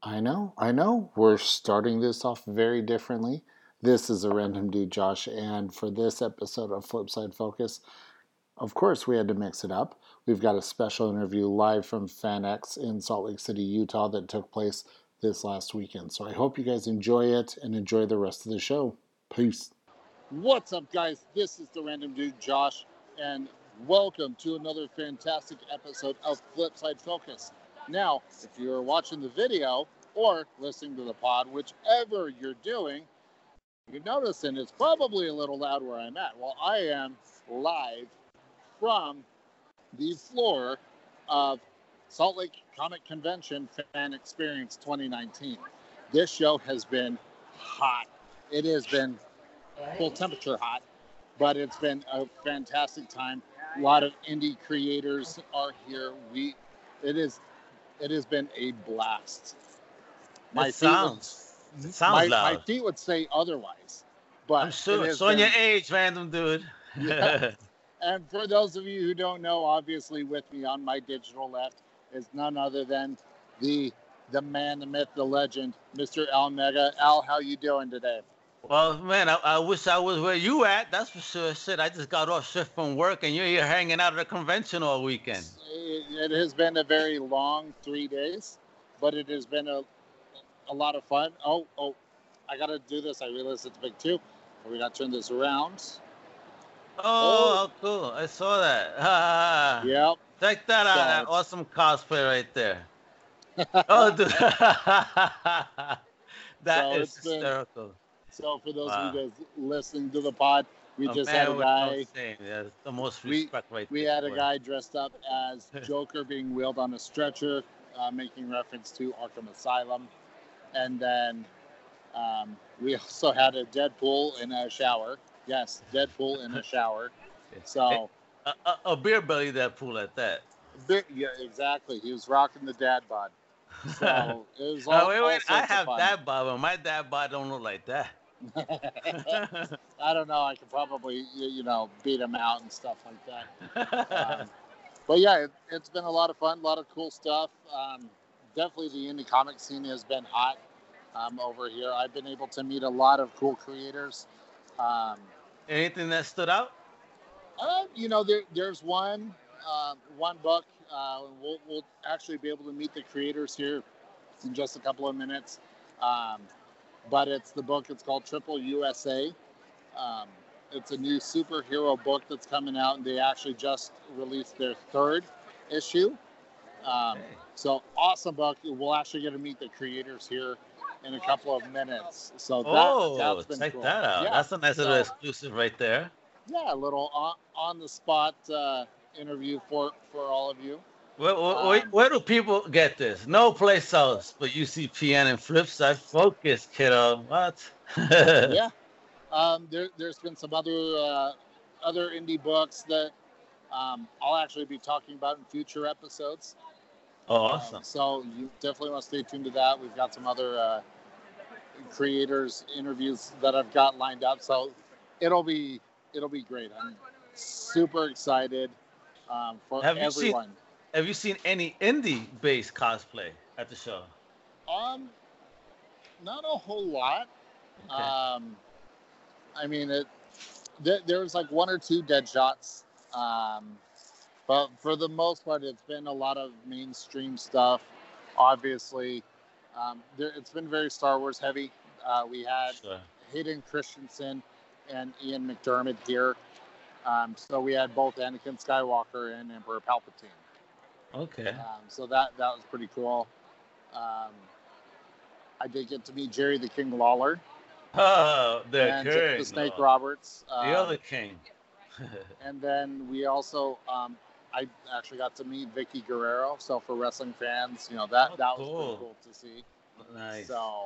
I know, I know. We're starting this off very differently. This is a random dude, Josh, and for this episode of Flipside Focus, of course, we had to mix it up. We've got a special interview live from FanX in Salt Lake City, Utah, that took place this last weekend. So I hope you guys enjoy it and enjoy the rest of the show. Peace. What's up, guys? This is the random dude, Josh, and welcome to another fantastic episode of Flipside Focus. Now, if you're watching the video or listening to the pod, whichever you're doing, you're noticing it's probably a little loud where I'm at. Well, I am live from the floor of Salt Lake Comic Convention Fan Experience 2019. This show has been hot. It has been full temperature hot, but it's been a fantastic time. A lot of indie creators are here. It has been a blast. My feet would say otherwise, but I'm sure. Showing your age, random dude. Yeah. And for those of you who don't know, obviously with me on my digital left is none other than the man, the myth, the legend, Mr. Al Mega. Al, how you doing today? Well, man, I wish I was where you at. That's for sure. Shit, I just got off shift from work, and you're here hanging out at the convention all weekend. It has been a very long 3 days, but it has been a lot of fun. Oh, I got to do this. I realized it's big too. We got to turn this around. Oh, cool. I saw that. Yep. Check that out. That awesome cosplay right there. Oh, dude. That is hysterical. So for those of you guys listening to the pod, we just had a guy. Yeah, the most respect right we there. had a guy dressed up as Joker being wheeled on a stretcher, making reference to Arkham Asylum. And then we also had a Deadpool in a shower. Yes, Deadpool in a shower. So a beer belly Deadpool at that. Yeah, exactly. He was rocking the dad bod. So it was all. Wait. I have dad bod, but my dad bod don't look like that. I don't know. I could probably, beat him out and stuff like that. But yeah, it's been a lot of fun, a lot of cool stuff. Definitely the indie comic scene has been hot over here. I've been able to meet a lot of cool creators. Anything that stood out? There's one book. We'll actually be able to meet the creators here in just a couple of minutes. But it's the book. It's called Triple USA. It's a new superhero book that's coming out, and they actually just released their third issue. So awesome book. We'll actually get to meet the creators here in a couple of minutes. So that's been check cool. that out. Yeah. That's a nice little exclusive right there. Yeah, a little on the spot interview for all of you. Where do people get this? No place else but UCPN and Flipside Focus, kiddo. What? Yeah. There's been some other indie books that I'll actually be talking about in future episodes. Oh, awesome. So you definitely want to stay tuned to that. We've got some other creators interviews that I've got lined up. So it'll be great. I'm super excited for everyone. Have you seen any indie-based cosplay at the show? Not a whole lot. Okay. I mean, there's like one or two dead shots. But for the most part, it's been a lot of mainstream stuff. Obviously, it's been very Star Wars heavy. We had Hayden Christensen and Ian McDermott here. So we had both Anakin Skywalker and Emperor Palpatine. Okay. So that was pretty cool. I did get to meet Jerry the King Lawler. Oh, the Snake Roberts. The other king. And then we also, I actually got to meet Vicky Guerrero. So for wrestling fans, that was pretty cool to see. Nice. So,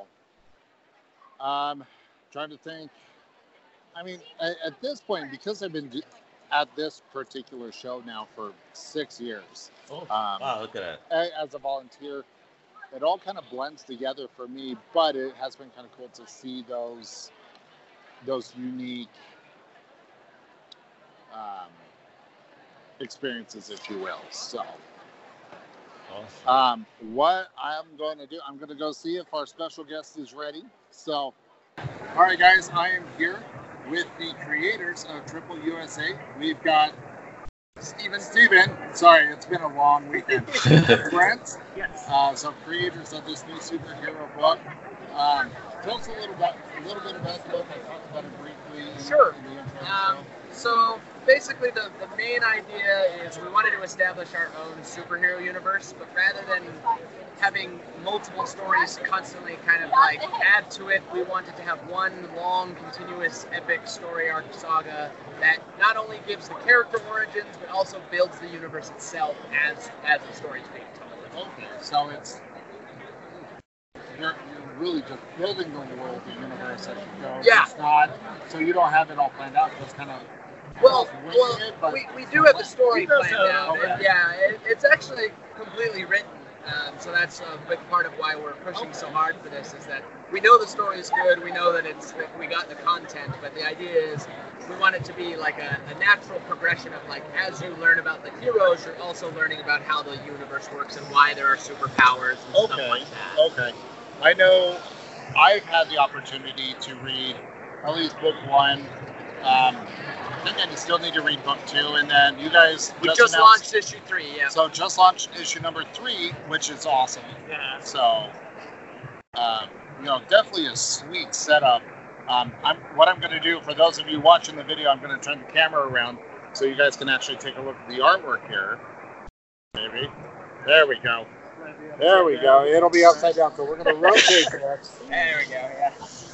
trying to think. I mean, at this point, because I've been at this particular show now for 6 years. Oh, wow, look at that. As a volunteer, it all kind of blends together for me, but it has been kind of cool to see those unique experiences, if you will. So Awesome. What I'm going to do, I'm going to go see if our special guest is ready. So, all right, guys, I am here with the creators of Triple USA. We've got Steven. Sorry, it's been a long weekend. Brent. Yes. So creators of this new superhero book. Tell us a little bit about the book. I talked about it briefly. Sure. In the intro. So basically, the main idea is we wanted to establish our own superhero universe, but rather than having multiple stories constantly kind of like add to it, we wanted to have one long, continuous, epic story arc saga that not only gives the character origins, but also builds the universe itself as the story is being told. Okay, so you're really just building the world, the universe as you go. Yeah. It's not, so you don't have it all planned out. It's kind of we do have the story does planned have- out. okay. Yeah, it's actually completely written. So that's a big part of why we're pushing so hard for this, is that we know the story is good, we know that we got the content, but the idea is we want it to be like a natural progression of like, as you learn about the heroes, you're also learning about how the universe works and why there are superpowers and stuff Okay, like that. okay. I know I've had the opportunity to read at least book one. I think I still need to read book two, and then you guys We just announced- launched issue 3, yeah. So just launched issue number 3, which is awesome. Yeah. So, definitely a sweet setup. What I'm going to do for those of you watching the video, I'm going to turn the camera around so you guys can actually take a look at the artwork here. Maybe. There we go. There we go. It'll be upside down, so we're going to rotate this. There we go, yeah.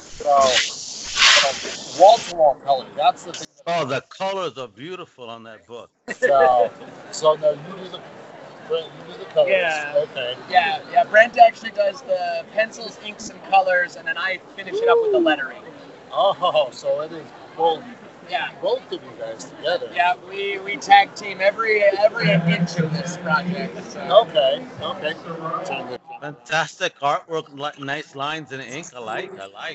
So, wall-to-wall color. That's the thing. Oh, the colors are beautiful on that book. So no, you do the colors. Yeah. Okay. Yeah. Brent actually does the pencils, inks, and colors, and then I finish it up with the lettering. Oh, so it is both Yeah. of you guys together. Yeah, we tag team every inch of this project. So. Okay. Fantastic artwork, nice lines in ink. I like.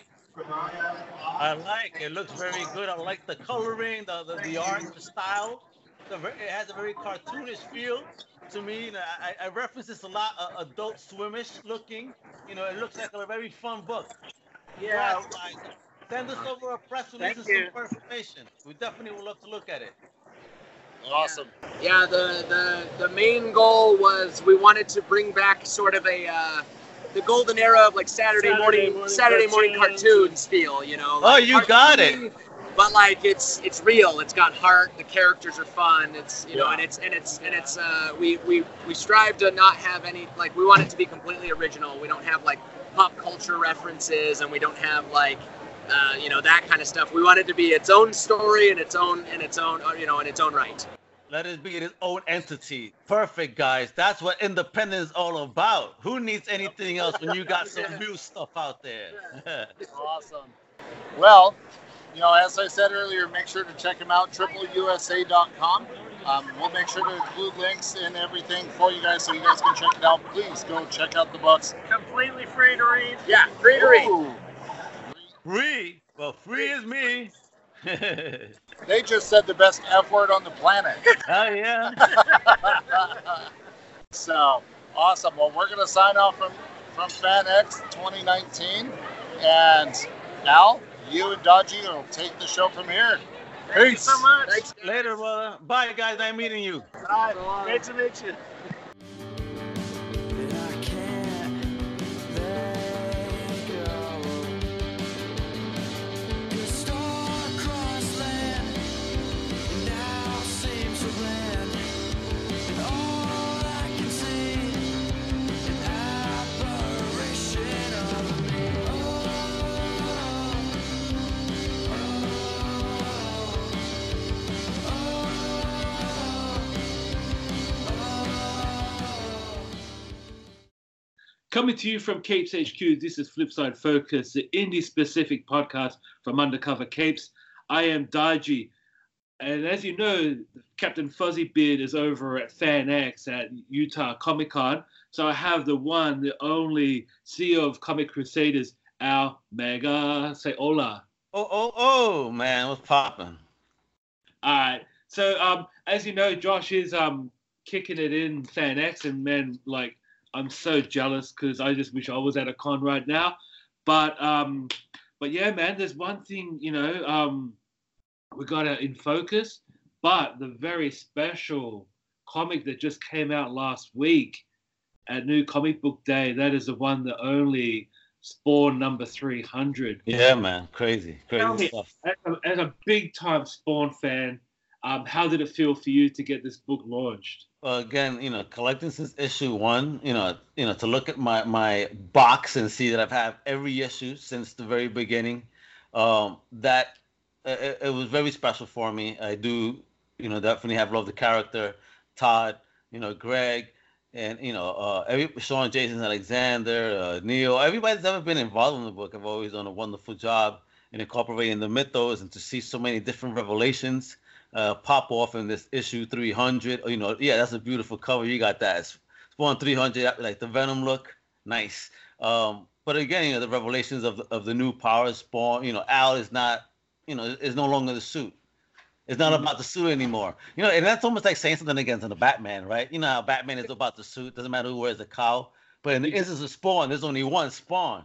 It looks very good. I like the coloring, the art, the style. It has a very cartoonish feel to me. I reference this a lot. Adult Swimish looking. It looks like a very fun book. Yeah. Guys, send us over a press release and some more information. We definitely would love to look at it. Awesome. Yeah, the main goal was we wanted to bring back sort of the golden era of like Saturday morning cartoons feel, Oh, you got it. But like it's real. It's got heart. The characters are fun. It's and we strive to not have any, like, we want it to be completely original. We don't have like pop culture references, and we don't have like that kind of stuff. We want it to be its own story and its own in its own right. Let it be its own entity. Perfect, guys. That's what independence is all about. Who needs anything else when you got some new stuff out there? Awesome. Well, as I said earlier, make sure to check them out, tripleusa.com. We'll make sure to include links and everything for you guys so you guys can check it out. Please go check out the books. Completely free to read. Yeah, free to read. Ooh. Free? Well, free is me. They just said the best F word on the planet. Oh, yeah. So, awesome. Well, we're going to sign off from FanX 2019. And Al, you and Dodgy will take the show from here. Thank you so much. Thanks. Later, brother. Bye, guys. Nice meeting you. Bye. Great to meet you. Coming to you from Capes HQ, this is Flipside Focus, the indie-specific podcast from Undercover Capes. I am Daji, and as you know, Captain Fuzzybeard is over at FanX at Utah Comic Con. So I have the one, the only CEO of Comic Crusaders, Al Mega. Say hola. Oh, man, what's popping? All right. So as you know, Josh is kicking it in Fan X, and man, like I'm so jealous because I just wish I was at a con right now. But yeah, man, there's one thing, we got it in focus, but the very special comic that just came out last week at New Comic Book Day, that is the one that only Spawn number 300. Yeah, man, crazy Me, stuff. as a big time Spawn fan, how did it feel for you to get this book launched? Well, again, collecting since issue 1, to look at my box and see that I've had every issue since the very beginning, that it was very special for me. I do, definitely have loved the character, Todd, Greg, and Sean, Jason Alexander, Neil, everybody that's ever been involved in the book have always done a wonderful job in incorporating the mythos, and to see so many different revelations pop off in this issue 300. Yeah, that's a beautiful cover. You got that Spawn 300, like the Venom look, nice. But again, the revelations of the new powers, Spawn. Al is not, is no longer the suit. It's not about the suit anymore. And that's almost like saying something against the Batman, right? You know how Batman is about the suit. Doesn't matter who wears the cowl. But in the instance of Spawn, there's only one Spawn.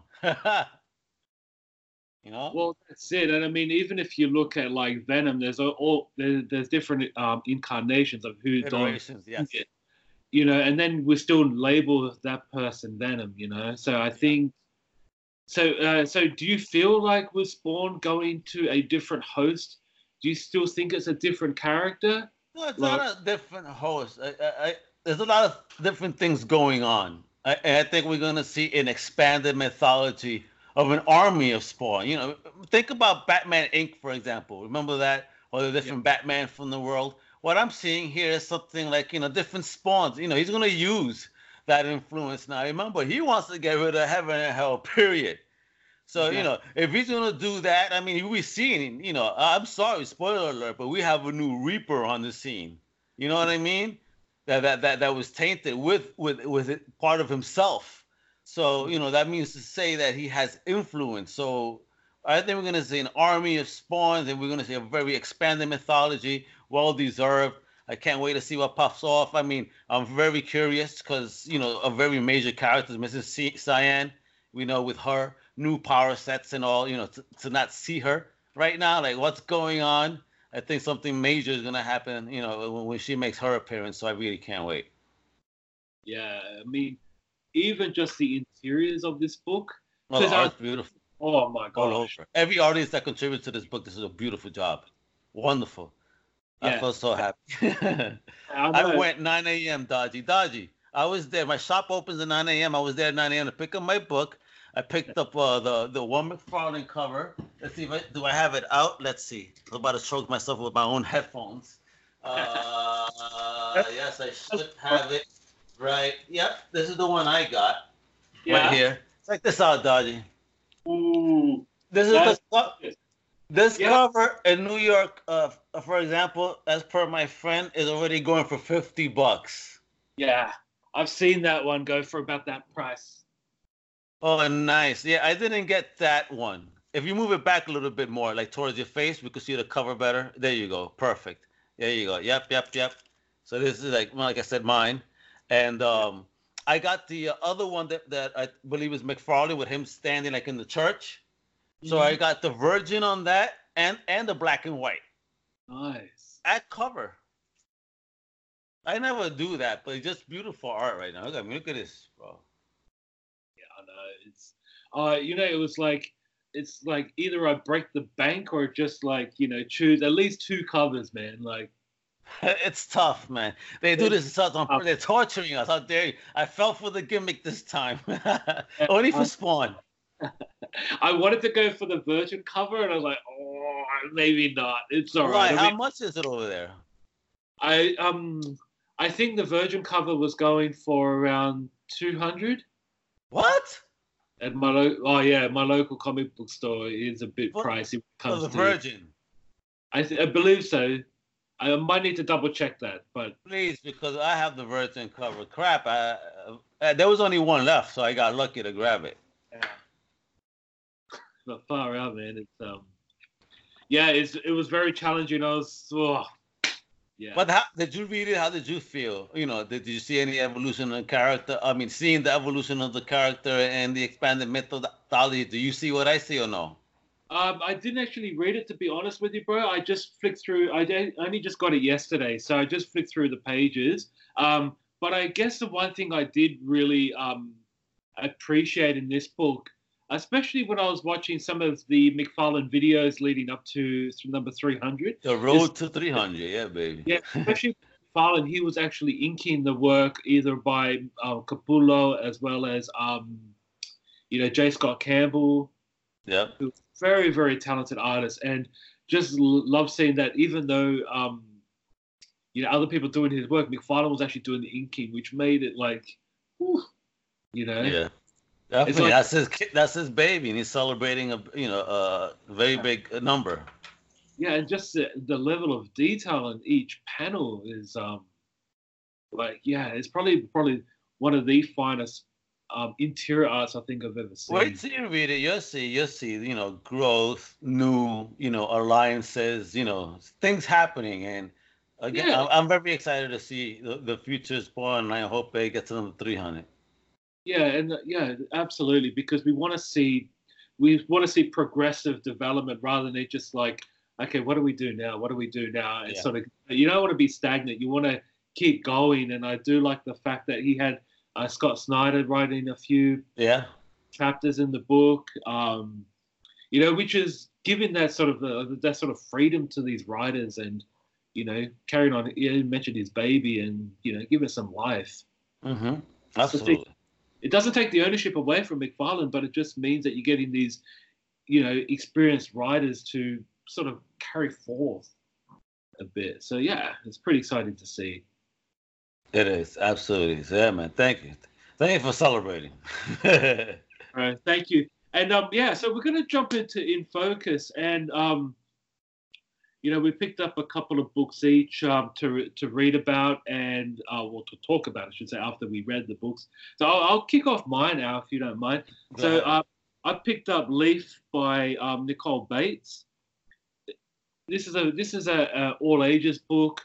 Well, that's it. And I mean, even if you look at like Venom, there's different incarnations of who iterations, yes. It, and then we still label that person Venom. So I think. So do you feel like with Spawn going to a different host? Do you still think it's a different character? No, it's not a different host. There's a lot of different things going on. I think we're going to see an expanded mythology of an army of Spawn. Think about Batman Inc., for example. Remember that? Or the different Batman from the world. What I'm seeing here is something like, different Spawns. He's going to use that influence now. Remember, he wants to get rid of heaven and hell, period. So, if he's going to do that, I mean, we're seeing, I'm sorry, spoiler alert, but we have a new Reaper on the scene. You know what I mean? That was tainted with it, part of himself. So, that means to say that he has influence. So I think we're going to see an army of Spawns, and we're going to see a very expanded mythology, well-deserved. I can't wait to see what pops off. I mean, I'm very curious because, a very major character is Mrs. Cyan. We know with her new power sets and all, to not see her right now, like what's going on. I think something major is going to happen, when she makes her appearance. So I really can't wait. Yeah, I mean, even just the interiors of this book. Oh, the art's beautiful. Oh my gosh. Every artist that contributes to this book, this is a beautiful job. Wonderful. Yeah. I feel so happy. I went 9 a.m. Dodgy. I was there. My shop opens at 9 a.m. I was there at 9 a.m. to pick up my book. I picked up the one McFarlane cover. Let's see do I have it out. Let's see. I'm about to choke myself with my own headphones. Yes, I should have it. Right. Yep. This is the one I got. Yeah. Right here. Check this out, Dodgy. Ooh. This is this cover in New York, for example, as per my friend, is already going for $50. Yeah. I've seen that one go for about that price. Oh, nice. Yeah, I didn't get that one. If you move it back a little bit more, like towards your face, we could see the cover better. There you go. Perfect. There you go. Yep. So this is like I said, mine. And I got the other one that I believe is McFarlane with him standing like in the church. So I got the Virgin on that and the black and white. Nice. At cover. I never do that, but it's just beautiful art right now. Look at this, bro. It's it was like it's like either I break the bank or just like choose at least 2 covers, man. Like it's tough, man. They do this on they're torturing us. How dare you? I fell for the gimmick this time. Only for Spawn. I wanted to go for the Virgin cover, and I was like, oh, maybe not. It's all right. How much is it over there? I think the Virgin cover was going for around 200. What? At my local comic book store is a bit pricey. For the Virgin. I believe so. I might need to double check that, but please, because I have the Virgin cover. Crap, there was only one left, so I got lucky to grab it. Yeah. But far out, man. It's it was very challenging. Yeah. But how did you read it? How did you feel? Did you see any evolution in the character? I mean, seeing the evolution of the character and the expanded mythology. Do you see what I see or no? I didn't actually read it, to be honest with you, bro. I just flicked through. Only just got it yesterday, so I just flicked through the pages. But I guess the one thing I did really appreciate in this book, especially when I was watching some of the McFarlane videos leading up to number 300. The road to 300, yeah, baby. Yeah, especially McFarlane, he was actually inking the work either by Capullo as well as J. Scott Campbell. Yeah. Very, very talented artist, and just love seeing that. Even though other people doing his work, McFarlane was actually doing the inking, which made it like, whew, Yeah, definitely. That's his baby, and he's celebrating a very big number. Yeah, and just the level of detail in each panel is it's probably one of the finest interior arts I think I've ever seen. Wait till you read it. You'll see, growth, new, alliances, things happening. And again, Yeah. I'm very excited to see the future is born, and I hope it gets another 300. Yeah, and absolutely, because we want to see progressive development rather than it just like, okay, what do we do now? What do we do now? It's sort of, you don't want to be stagnant. You want to keep going. And I do like the fact that he had Scott Snyder writing a few chapters in the book, which is giving that sort of freedom to these writers and, carrying on. You mentioned his baby and, give it some life. Mm-hmm. Absolutely. It doesn't take the ownership away from McFarlane, but it just means that you're getting these, experienced writers to sort of carry forth a bit. So, yeah, it's pretty exciting to see. It is, absolutely. So, yeah, man, thank you. Thank you for celebrating. All right, thank you. And, so we're going to jump into In Focus. And, we picked up a couple of books each to read about and, to talk about, I should say, after we read the books. So I'll kick off mine now, if you don't mind. So I picked up Leaf by Nicole Bates. This is a all ages book.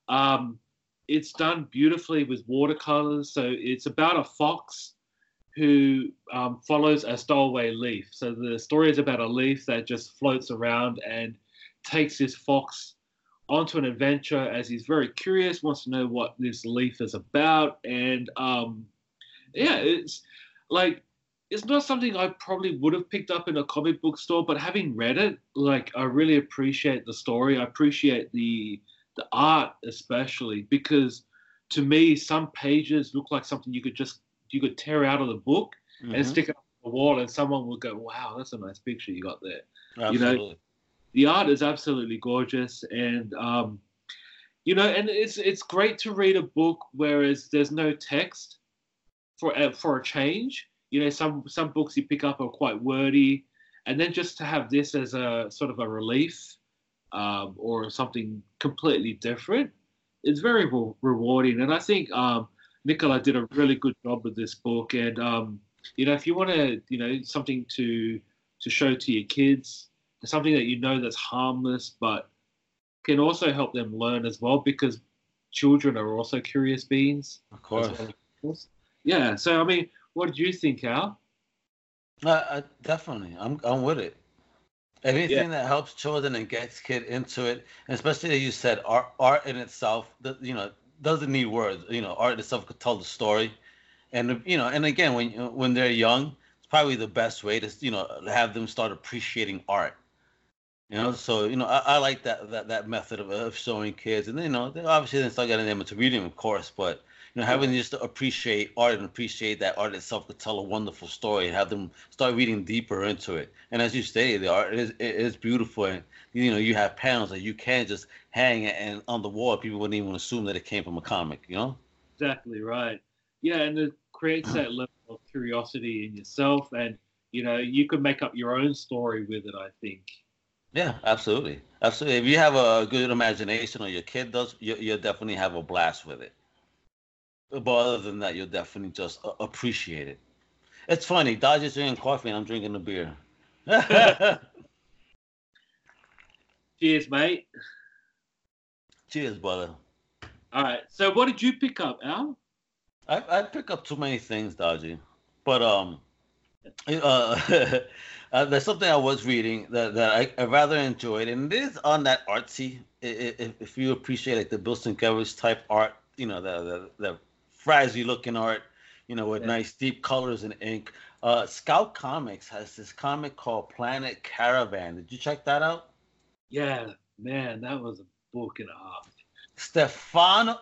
It's done beautifully with watercolors. So it's about a fox who follows a stowaway leaf. So the story is about a leaf that just floats around and takes this fox onto an adventure as he's very curious, wants to know what this leaf is about. And it's like, it's not something I probably would have picked up in a comic book store, but having read it, like, I really appreciate the story. I appreciate the art, especially because to me, some pages look like something you could tear out of the book and stick it on the wall, and someone will go, "Wow, that's a nice picture you got there." Absolutely. The art is absolutely gorgeous, and and it's great to read a book whereas there's no text for a change. Some books you pick up are quite wordy, and then just to have this as a sort of a relief or something completely different, it's very rewarding. And I think Nicola did a really good job with this book. And if you want to, something to show to your kids, something that that's harmless but can also help them learn as well, because children are also curious beings. Of course. Yeah. So I mean, what did you think, Al? Definitely, I'm with it. Anything that helps children and gets kid into it, and especially as you said, art in itself, doesn't need words. Art itself could tell the story, and and again, when they're young, it's probably the best way to have them start appreciating art. So I like that method of showing kids, and then they obviously start getting them into reading, of course, but having just to appreciate art and appreciate that art itself could tell a wonderful story, and have them start reading deeper into it. And as you stated, the art is beautiful, and you have panels that you can just hang and on the wall. People wouldn't even assume that it came from a comic. Exactly right. Yeah, and it creates that level of curiosity in yourself, and you could make up your own story with it, I think. Yeah, absolutely. If you have a good imagination, or your kid does, you'll definitely have a blast with it. But other than that, you'll definitely just appreciate it. It's funny. Dodger's drinking coffee and I'm drinking a beer. Cheers, mate. Cheers, brother. All right. So what did you pick up, Al? I pick up too many things, Dodgy. But there's something I was reading that I rather enjoyed, and it is on that artsy. If you appreciate like the Bill Sienkiewicz type art, the frizzy looking art, with nice deep colors and ink. Scout Comics has this comic called Planet Caravan. Did you check that out? Yeah, man, that was a book and a half. Stefano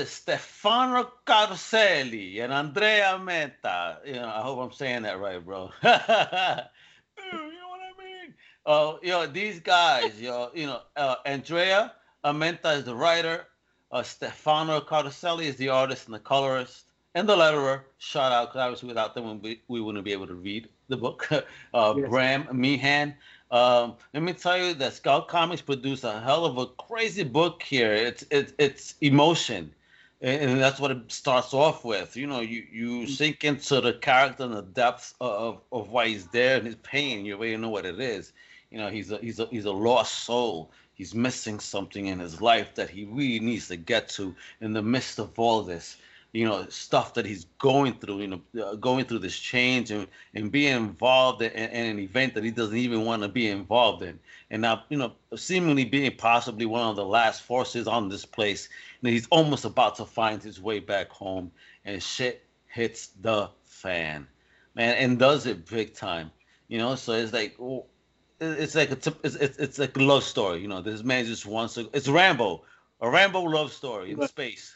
Carselli and Andrea Menta. I hope I'm saying that right, bro. You know what I mean? These guys, Andrea Menta is the writer. Stefano Carselli is the artist and the colorist and the letterer. Shout out, because obviously without them we wouldn't be able to read the book. Yes. Bram Meehan. Let me tell you that Scout Comics produced a hell of a crazy book here. It's emotion, and that's what it starts off with. You sink into the character and the depths of why he's there and his pain. You already know what it is. He's a lost soul. He's missing something in his life that he really needs to get to in the midst of all this. Stuff that he's going through, going through this change and being involved in an event that he doesn't even want to be involved in. And now, seemingly being possibly one of the last forces on this place, he's almost about to find his way back home, and shit hits the fan, man, and does it big time. So it's like, it's like a love story. This man just wants to. It's Rambo, a Rambo love story in space.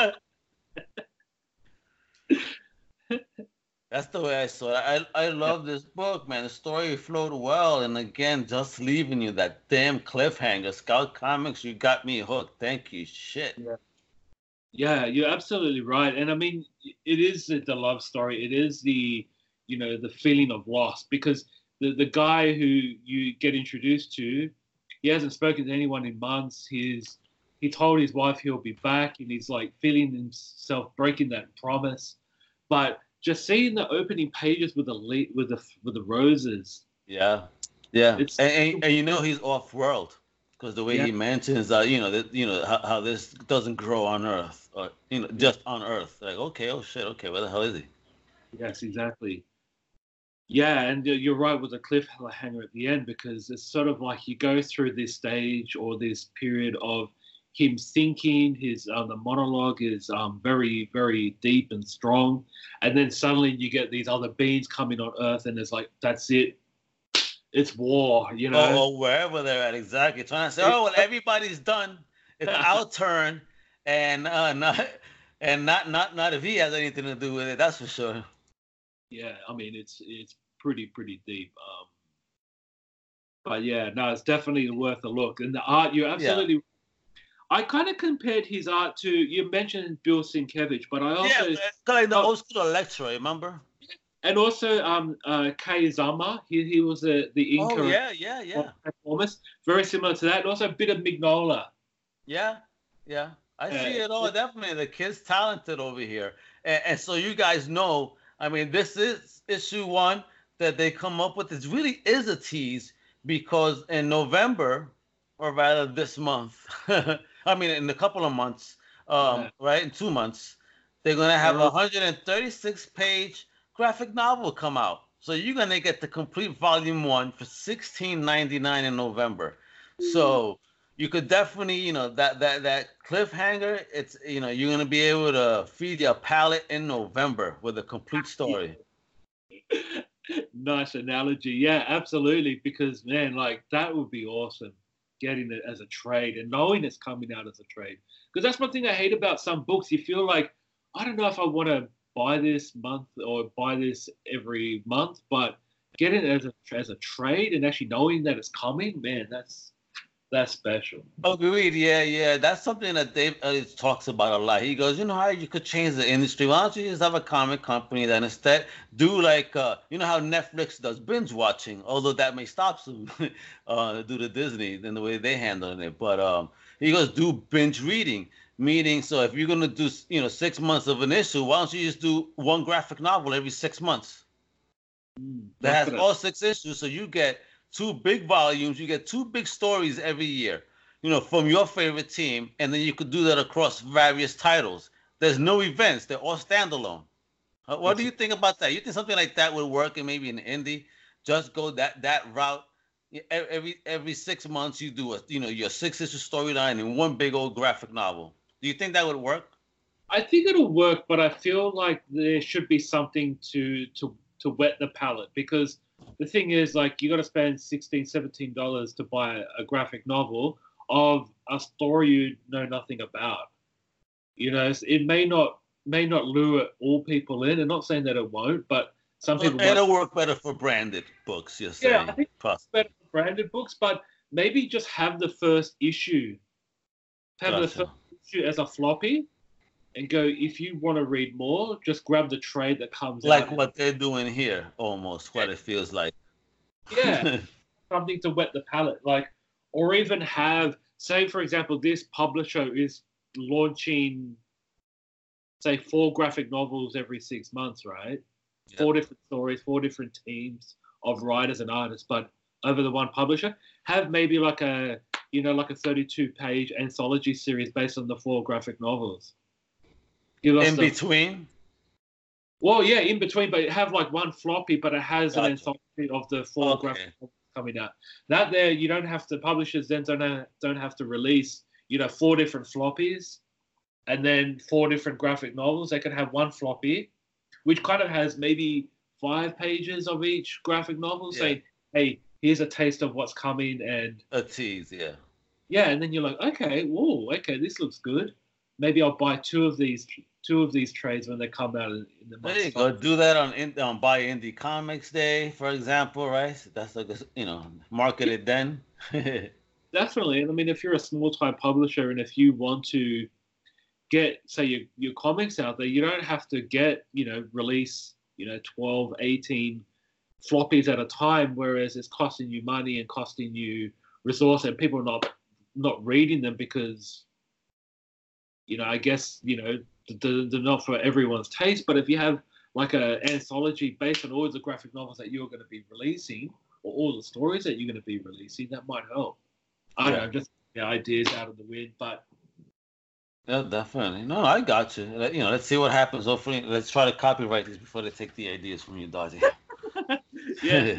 That's the way I saw it. I love this book, man. The story flowed well, and again, just leaving you that damn cliffhanger. Scout Comics, you got me hooked. Thank you. Shit. Yeah, you're absolutely right. And I mean, it is the love story. It is the feeling of loss, because the guy who you get introduced to, he hasn't spoken to anyone in months. He told his wife he'll be back, and he's like feeling himself breaking that promise. But just seeing the opening pages with the roses. Yeah. And he's off world, because the way he mentions how this doesn't grow on Earth, or just on Earth. Like, okay, oh shit, okay, where the hell is he? Yes, exactly. Yeah, and you're right with the cliffhanger at the end, because it's sort of like you go through this stage or this period of him thinking. His the monologue is very, very deep and strong, and then suddenly you get these other beings coming on Earth, and it's like, that's it, it's war, or wherever they're at, exactly, trying to say, oh well, everybody's done, it's our turn, and not if he has anything to do with it, that's for sure. Yeah, I mean, it's pretty deep. But yeah, no, it's definitely worth a look. And the art, you're absolutely. Yeah. I kind of compared his art to, you mentioned Bill Sienkiewicz, but I also like the old school Electro, remember? And also Kei Zama, he was the inker. Oh yeah. Performance, very similar to that, and also a bit of Mignola. Yeah. I see it all. Definitely, the kid's talented over here, and so you guys know. I mean, this is issue 1 that they come up with. It really is a tease, because in November, or rather this month, I mean, in a couple of months, right, in 2 months, they're going to have a 136-page graphic novel come out. So you're going to get the complete volume 1 for $16.99 in November. So you could definitely, that cliffhanger, it's, you're going to be able to feed your palate in November with a complete story. Nice analogy. Yeah, absolutely. Because, man, like, that would be awesome, getting it as a trade and knowing it's coming out as a trade. Because that's one thing I hate about some books. You feel like, I don't know if I want to buy this month or buy this every month, but getting it as a trade and actually knowing that it's coming, man, that's special. Agreed. Yeah. That's something that Dave talks about a lot. He goes, how you could change the industry? Why don't you just have a comic company that instead do like, how Netflix does binge watching, although that may stop soon due to Disney and the way they handle it. But he goes, do binge reading. Meaning, so if you're going to do, 6 months of an issue, why don't you just do one graphic novel every 6 months? That has all 6 issues, so you get 2 big volumes, you get 2 big stories every year. from your favorite team, and then you could do that across various titles. There's no events; they're all standalone. What do you think about that? You think something like that would work, and maybe in indie, just go that route? Every 6 months, you do your 6 issue storyline in one big old graphic novel. Do you think that would work? I think it'll work, but I feel like there should be something to whet the palate, because the thing is, like, you got to spend $16-17 to buy a graphic novel of a story you know nothing about. It may not lure all people in. I'm not saying that it won't, but some people. It'll work better for branded books. You're saying? Yeah, I think it's better for branded books, but maybe just have the first issue. Have the first issue as a floppy, and go, if you want to read more, just grab the trade that comes out. Like what they're doing here, almost, what it feels like. Yeah, something to whet the palate. Or even have, say, for example, this publisher is launching, say, 4 graphic novels every 6 months, right? Yep. 4 different stories, 4 different teams of writers and artists, but over the one publisher. Have maybe like a 32-page anthology series based on the 4 graphic novels. In between? Well, yeah, in between, but have like one floppy, but it has an anthology of the 4 graphic novels coming out. That there, you don't have to, publishers then don't have to release, 4 different floppies and then 4 different graphic novels. They can have one floppy, which kind of has maybe 5 pages of each graphic novel, saying, hey, here's a taste of what's coming, and a tease, yeah. Yeah, and then you're like, okay, this looks good. Maybe I'll buy 2 of these trades when they come out in the month. There you go. Do that on Buy Indie Comics Day, for example, right? That's like market it then. Definitely. And I mean, if you're a small time publisher and if you want to get, say, your comics out there, you don't have to release 12, 18 floppies at a time, whereas it's costing you money and costing you resource, and people are not reading them because I guess they're not for everyone's taste. But if you have like an anthology based on all the graphic novels that you're going to be releasing, or all the stories that you're going to be releasing, that might help. I don't know, just ideas out of the wind, but yeah, definitely. No, I got you. Let's see what happens. Hopefully, let's try to copyright these before they take the ideas from you, Dodgy. Yeah.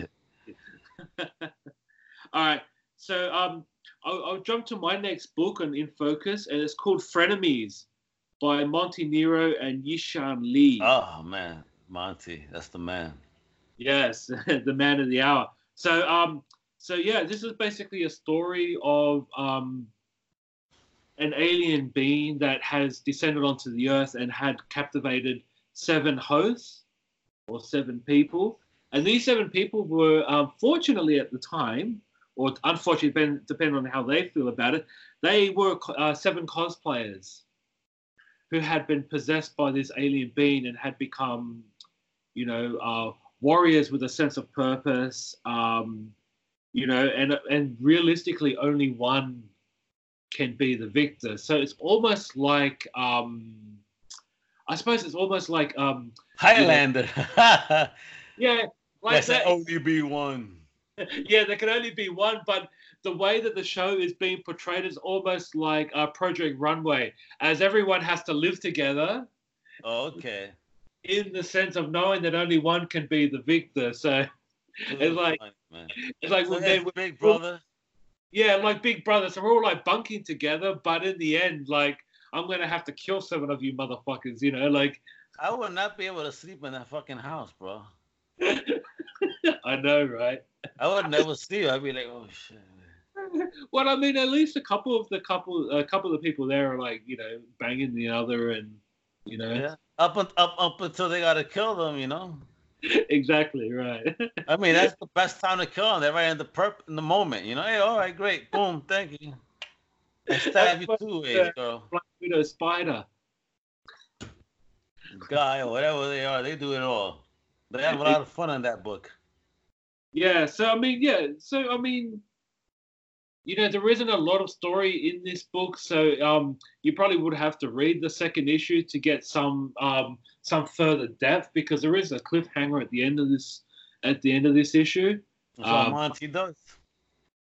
All right. So I'll jump to my next book on In Focus, and it's called Frenemies by Monty Nero and Yishan Lee. Oh man, Monty, that's the man. Yes, the man of the hour. So yeah, this is basically a story of an alien being that has descended onto the earth and had captivated 7 hosts or 7 people. And these 7 people were, fortunately at the time, or unfortunately, depending on how they feel about it, they were 7 cosplayers who had been possessed by this alien being and had become, warriors with a sense of purpose, and realistically only one can be the victor. So it's almost like, I suppose it's almost like Highlander. Yeah, like there can only be one. Yeah, there can only be one, but the way that the show is being portrayed is almost like Project Runway, as everyone has to live together. Okay. In the sense of knowing that only one can be the victor. So it's like, so Big Brother. Yeah, like Big Brother. So we're all like bunking together, but in the end, like, I'm gonna have to kill 7 of you motherfuckers. I would not be able to sleep in that fucking house, bro. I know, right? I would never sleep. I'd be like, oh shit. Well, I mean, at least a couple of the people there are like, banging the other, and yeah. Up until they gotta kill them, Exactly right. I mean, that's the best time to kill them. They're right in the moment, Hey, all right, great, boom, thank you. I stab you 2 ways, girl. Black Widow, Spider, guy, or whatever they are, they do it all. They have a lot of fun in that book. Yeah. So I mean, there isn't a lot of story in this book, so you probably would have to read the second issue to get some further depth, because there is a cliffhanger at the end of this issue. That's what Monty does.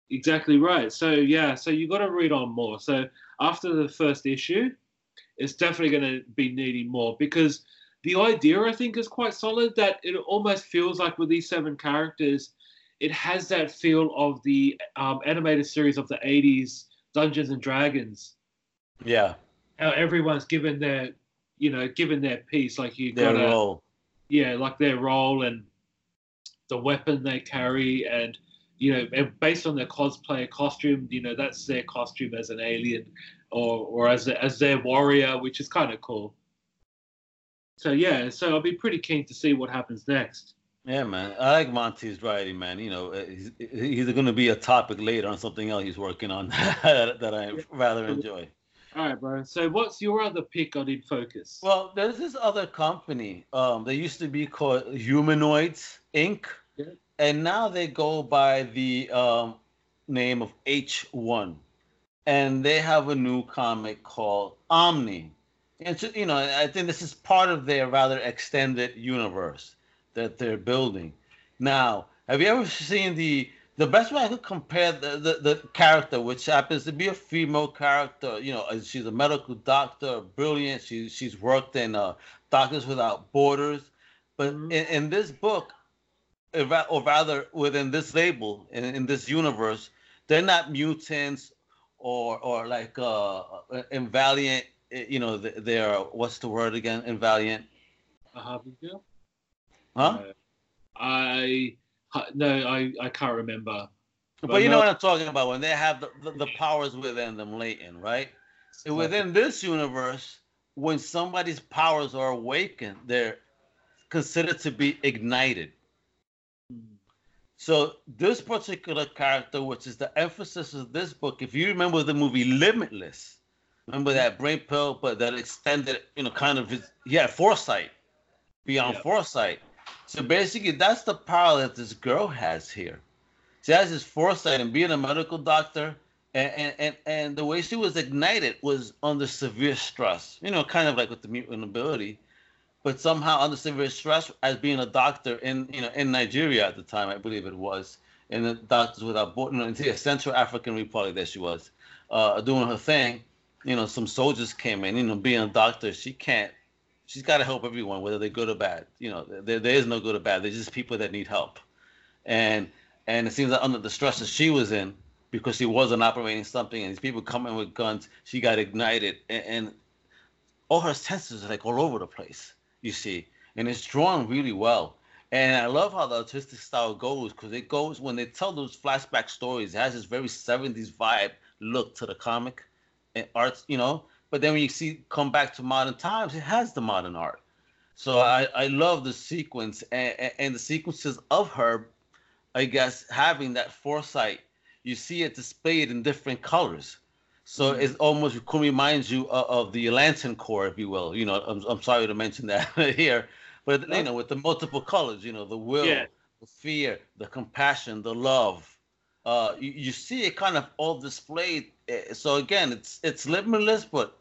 Exactly right. So yeah, so you got to read on more. So after the first issue, it's definitely going to be needing more because the idea I think is quite solid. That it almost feels like with these 7 characters, it has that feel of the animated series of the '80s, Dungeons and Dragons. Yeah. How everyone's given their, given their piece. Like you Their got role. yeah, like their role and the weapon they carry, and and based on their cosplay costume, that's their costume as an alien, or as their warrior, which is kind of cool. So yeah, so I'll be pretty keen to see what happens next. Yeah, man. I like Monty's writing, man. He's going to be a topic later on something else he's working on that I rather enjoy. All right, bro. So what's your other pick on In Focus? Well, there's this other company. They used to be called Humanoids Inc. Yeah. And now they go by the name of H1. And they have a new comic called Omni. And so, I think this is part of their rather extended universe that they're building. Now, have you ever seen the best way I could compare the character, which happens to be a female character, she's a medical doctor, brilliant. She's worked in Doctors Without Borders. But in this book, or rather within this label, in this universe, they're not mutants or like Invaliant. They're what's the word again? Invaliant. Harveyville? Huh? I can't remember. But you know what I'm talking about, when they have the powers within them latent, right? And within this universe, when somebody's powers are awakened, they're considered to be ignited. So this particular character, which is the emphasis of this book, if you remember the movie Limitless, remember that brain pill, but that extended, kind of he had foresight beyond foresight. So basically, that's the power that this girl has here. She has this foresight and being a medical doctor, and the way she was ignited was under severe stress. Kind of like with the mutant ability, but somehow under severe stress as being a doctor in Nigeria at the time, I believe it was, in the Doctors Without Borders, in the Central African Republic that she was doing her thing. Some soldiers came in. Being a doctor, she's got to help everyone, whether they're good or bad. There is no good or bad. There's just people that need help, and it seems that under the stress that she was in, because she wasn't operating something, and these people coming with guns, she got ignited, and all her senses are like all over the place. You see, and it's drawn really well. And I love how the artistic style goes, because it goes, when they tell those flashback stories, it has this very 70s vibe look to the comic and art, but then when you come back to modern times, it has the modern art. So I love the sequence and the sequences of her, I guess, having that foresight. You see it displayed in different colors. So it almost reminds you of the Lantern Corps, if you will. I'm sorry to mention that here, but with the multiple colors, the will, the fear, the compassion, the love. You see it kind of all displayed. So again, it's limitless, but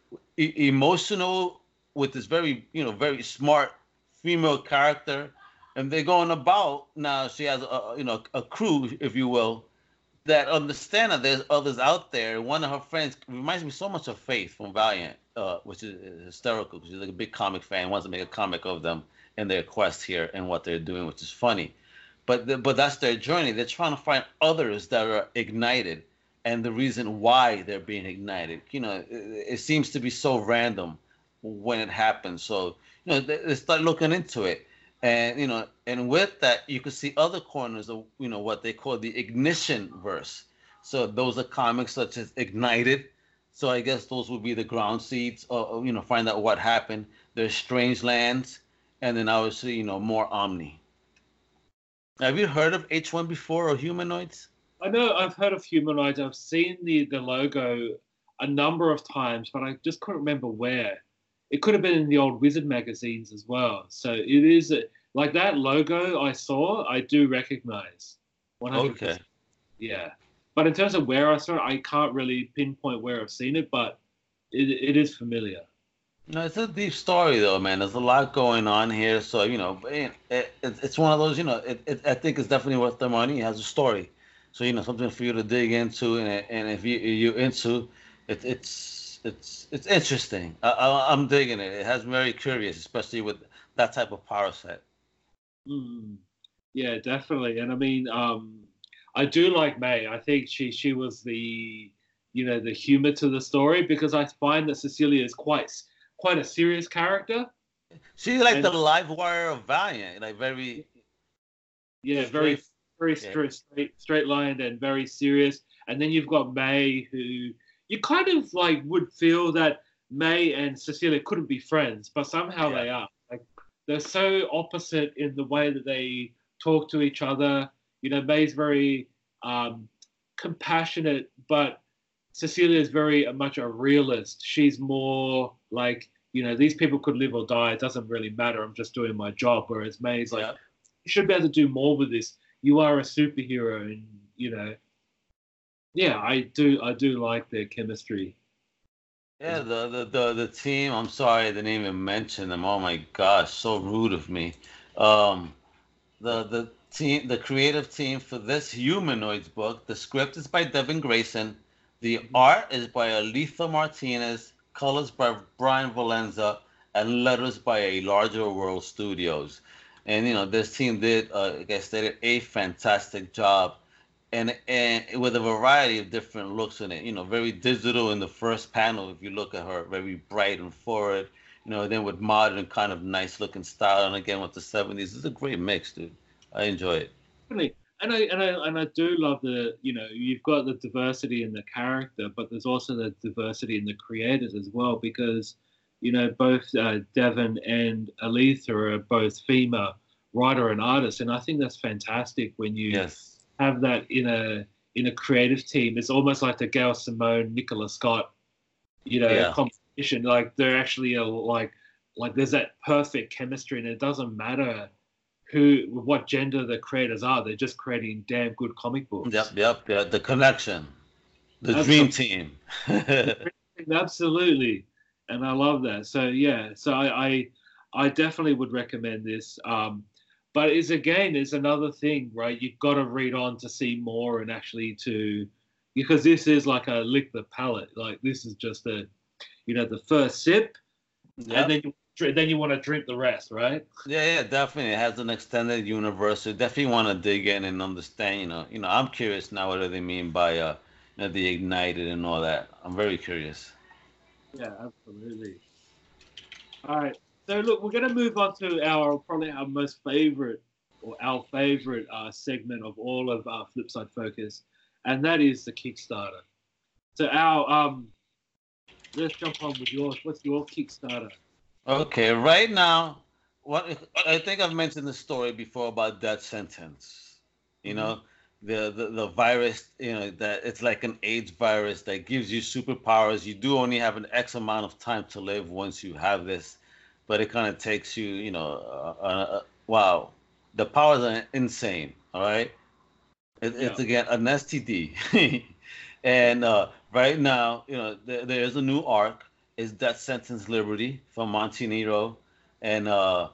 emotional, with this very very smart female character, and they're going about now. She has a crew, if you will, that understand that there's others out there. One of her friends reminds me so much of Faith from Valiant, which is hysterical because she's like a big comic fan, wants to make a comic of them and their quest here and what they're doing, which is funny. But that's their journey. They're trying to find others that are ignited and the reason why they're being ignited. It seems to be so random when it happens. So, they start looking into it. And and with that, you can see other corners of what they call the ignition verse. So those are comics such as Ignited. So I guess those would be the ground seeds, or find out what happened. There's Strange Lands, and then obviously more Omni. Have you heard of H1 before, or Humanoids? I know I've heard of Humanoids. I've seen the logo a number of times, but I just couldn't remember where. It could have been in the old Wizard magazines as well. So it is like that logo I saw, I do recognize. 100%. Okay. Yeah. But in terms of where I saw it, I can't really pinpoint where I've seen it, but it is familiar. No, it's a deep story though, man. There's a lot going on here. So, it's one of those, I think it's definitely worth the money. It has a story. So something for you to dig into, and if you're into it, it's interesting. I'm digging it. It has me very curious, especially with that type of power set. Mm. Yeah, definitely. And I mean, I do like May. I think she was the humor to the story, because I find that Cecilia is quite a serious character. She's like And the live wire of Valiant, like very yeah, very straight. very Yeah, straight lined and very serious. And then you've got May, who you kind of like would feel that May and Cecilia couldn't be friends, but somehow yeah, they are. Like, they're so opposite in the way that they talk to each other. May's very compassionate, but Cecilia is very much a realist. She's more like, these people could live or die. It doesn't really matter. I'm just doing my job. Whereas May's like, yeah. you should be able to do more with this. You are a superhero, and yeah, I do like their chemistry. Yeah, the team. I'm sorry I didn't even mention them. Oh my gosh, so rude of me. Um, the team, the creative team for this Humanoids book. The script is by Devin Grayson. The Mhm. art is by Aletha Martinez. Colors by Brian Valenza, and letters by A Larger World Studios. And this team did, like I stated, a fantastic job, and with a variety of different looks in it. Very digital in the first panel. If you look at her, very bright and forward. Then with modern kind of nice looking style, and again with the '70s, it's a great mix, dude. I enjoy it. Definitely. And I do love you've got the diversity in the character, but there's also the diversity in the creators as well, because both Devon and Aletha are both female writer and artist, and I think that's fantastic when you Yes. have that in a creative team. It's almost like the Gail Simone, Nicola Scott, Yeah. competition. Like, they're actually like there's that perfect chemistry, and it doesn't matter what gender the creators are. They're just creating damn good comic Yep. books. Yep. The connection. The dream Absolutely, team. absolutely, and I love that. So yeah, so I definitely would recommend this. But it's another thing, right? You've got to read on to see more, and actually because this is like a lick the palate. Like, this is just the first sip, and Yep. then you want to drink the rest, right? Yeah, yeah, definitely. It has an extended universe. So definitely want to dig in and understand. I'm curious now. What do they mean by the ignited and all that? I'm very curious. Yeah, absolutely. All right. So look, we're going to move on to probably our most favorite, or our favorite segment of all of our Flipside Focus, and that is the Kickstarter. So let's jump on with yours. What's your Kickstarter? Okay, right now, what I think I've mentioned the story before about Death Sentence. You Hmm. know, the virus. That it's like an AIDS virus that gives you superpowers. You do only have an X amount of time to live once you have this, but it kind of takes you. Wow, the powers are insane. All right, Yeah. it's again an STD, and right now, there's a new arc. Is Death Sentence Liberty from Montenegro and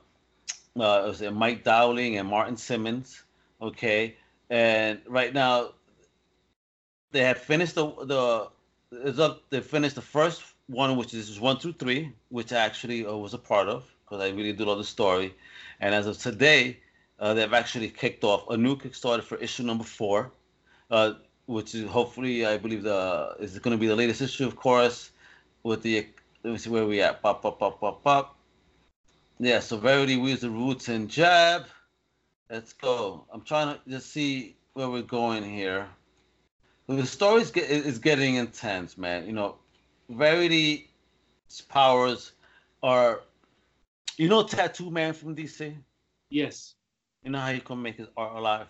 was it Mike Dowling and Martin Simmons? Okay, and right now they had finished the it's up. They finished the first one, which is 1 through 3, which I actually was a part of because I really do love the story. And as of today, they've actually kicked off a new Kickstarter for issue number 4, uh, which is hopefully I believe the is going to be the latest issue, of course. With the let me see where we at. Pop, pop, pop, pop, pop. Yeah, so Verity Weaves the Roots and Jab. Let's go. I'm trying to just see where we're going here. The story is getting intense, man. Verity's powers are. Tattoo Man from DC. Yes. You know how he can make his art alive,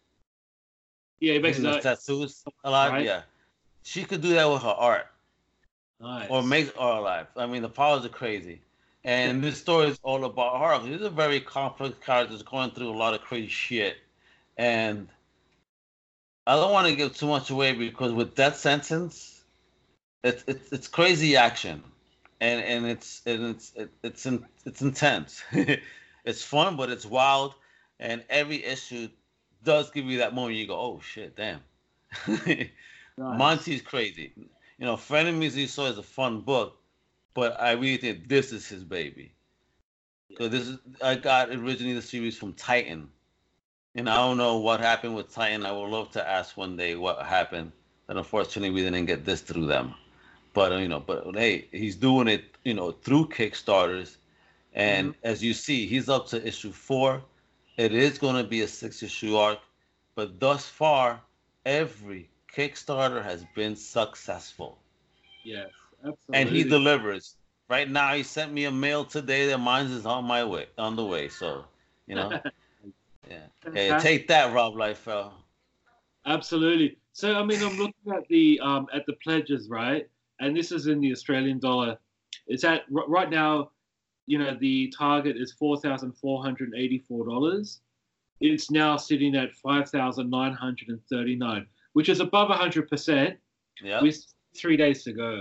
Yeah. bring Basically, those tattoos alive. right. Yeah, she could do that with her art, or Nice. make art alive. I mean, the powers are crazy. And this story is all about her. These are very complex characters going through a lot of crazy shit. And I don't want to give too much away because with Death Sentence, it's crazy action, and it's intense. It's fun, but it's wild, and every issue does give you that moment you go, oh shit, damn. Nice. Monty's crazy. You know, Frenemies You Saw is a fun book, but I really think this is his baby. Because I got originally the series from Titan. And I don't know what happened with Titan. I would love to ask one day what happened. But unfortunately, we didn't get this through them. But but hey, he's doing it, through Kickstarters. And as you see, he's up to issue 4. It is going to be a 6-issue arc, but thus far, every Kickstarter has been successful. Yes, And he absolutely. delivers. Right now, he sent me a mail today that mine is on the way. So, you know, yeah. Hey, take that, Rob Liefeld. Absolutely. So I mean, I'm looking at the pledges, right? And this is in the Australian dollar. It's at right now. The target is $4,484. It's now sitting at 5,939, which is above 100%. Yeah. With 3 days to go.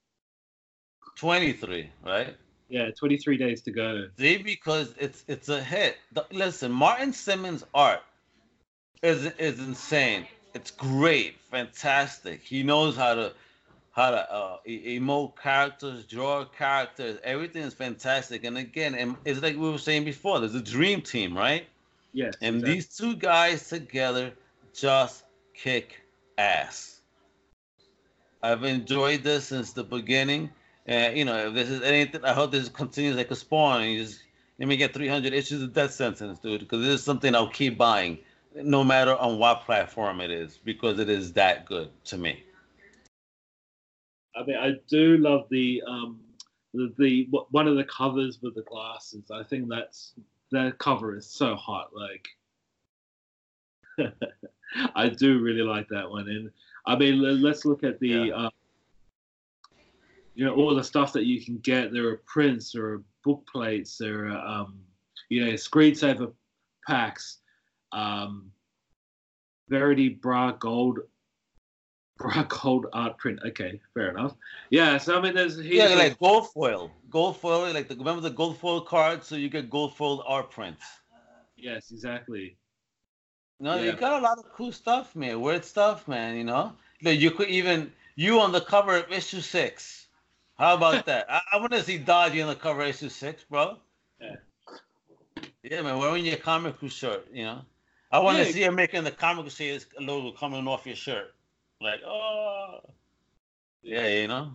23, right? Yeah, 23 days to go. See, because it's a hit. Listen, Martin Simmons' art is insane. It's great, fantastic. He knows how to emote characters, draw characters. Everything is fantastic. And again, it's like we were saying before. There's a dream team, right? Yes. And exactly. these two guys together just kick ass. I've enjoyed this since the beginning. And if this is anything, I hope this continues like a Spawn. And you just let me get 300 issues of Death Sentence, dude, because this is something I'll keep buying, no matter on what platform it is, because it is that good to me. I mean, I do love the one of the covers with the glasses. I think that cover is so hot. Like, I do really like that one. And I mean, let's look at the all the stuff that you can get. There are prints, there are book plates, there are screensaver packs, Verity Bra Gold art print. Okay, fair enough. Yeah, so I mean, like gold foil, like remember the gold foil cards, so you get gold foil art prints. Yes, exactly. No, you got a lot of cool stuff, man. Weird stuff, man. You could you on the cover of issue 6. How about that? I want to see Dodgy on the cover of issue 6, bro. Yeah, man, wearing your comic book shirt. I want to see him making the comic book logo coming off your shirt. Like, oh, yeah,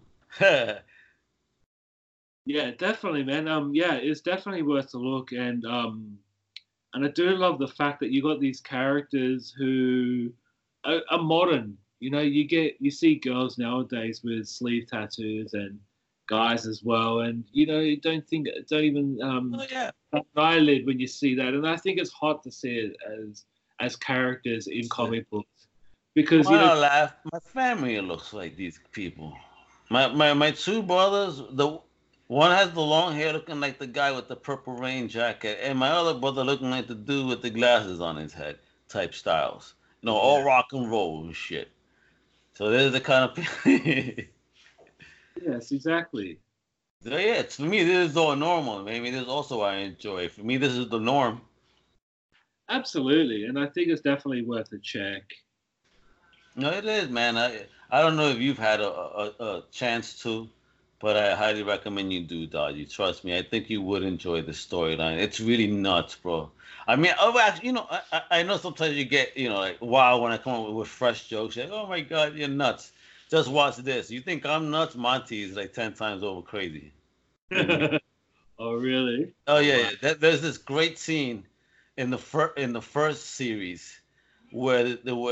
Yeah, definitely, man. Yeah, it's definitely worth a look, and I do love the fact that you got these characters who are modern. You see girls nowadays with sleeve tattoos and guys as well, and don't even bat an eyelid when you see that. And I think it's hot to see it as characters in comic books. Because laugh. My family looks like these people. My two brothers, the one has the long hair looking like the guy with the Purple Rain jacket, and my other brother looking like the dude with the glasses on his head type styles. All rock and roll and shit. So there's the kind of people. Yes, exactly. So yeah, for me this is all normal. Maybe this is also what I enjoy. For me, this is the norm. Absolutely, and I think it's definitely worth a check. No, it is, man. I don't know if you've had a chance to, but I highly recommend you do, Dodgy. Trust me, I think you would enjoy the storyline. It's really nuts, bro. I mean, I know sometimes you get, like, wow, when I come up with fresh jokes, you're like, oh my God, you're nuts. Just watch this. You think I'm nuts? Monty is like 10 times over crazy. Oh, really? Oh, yeah. There's this great scene in the first series where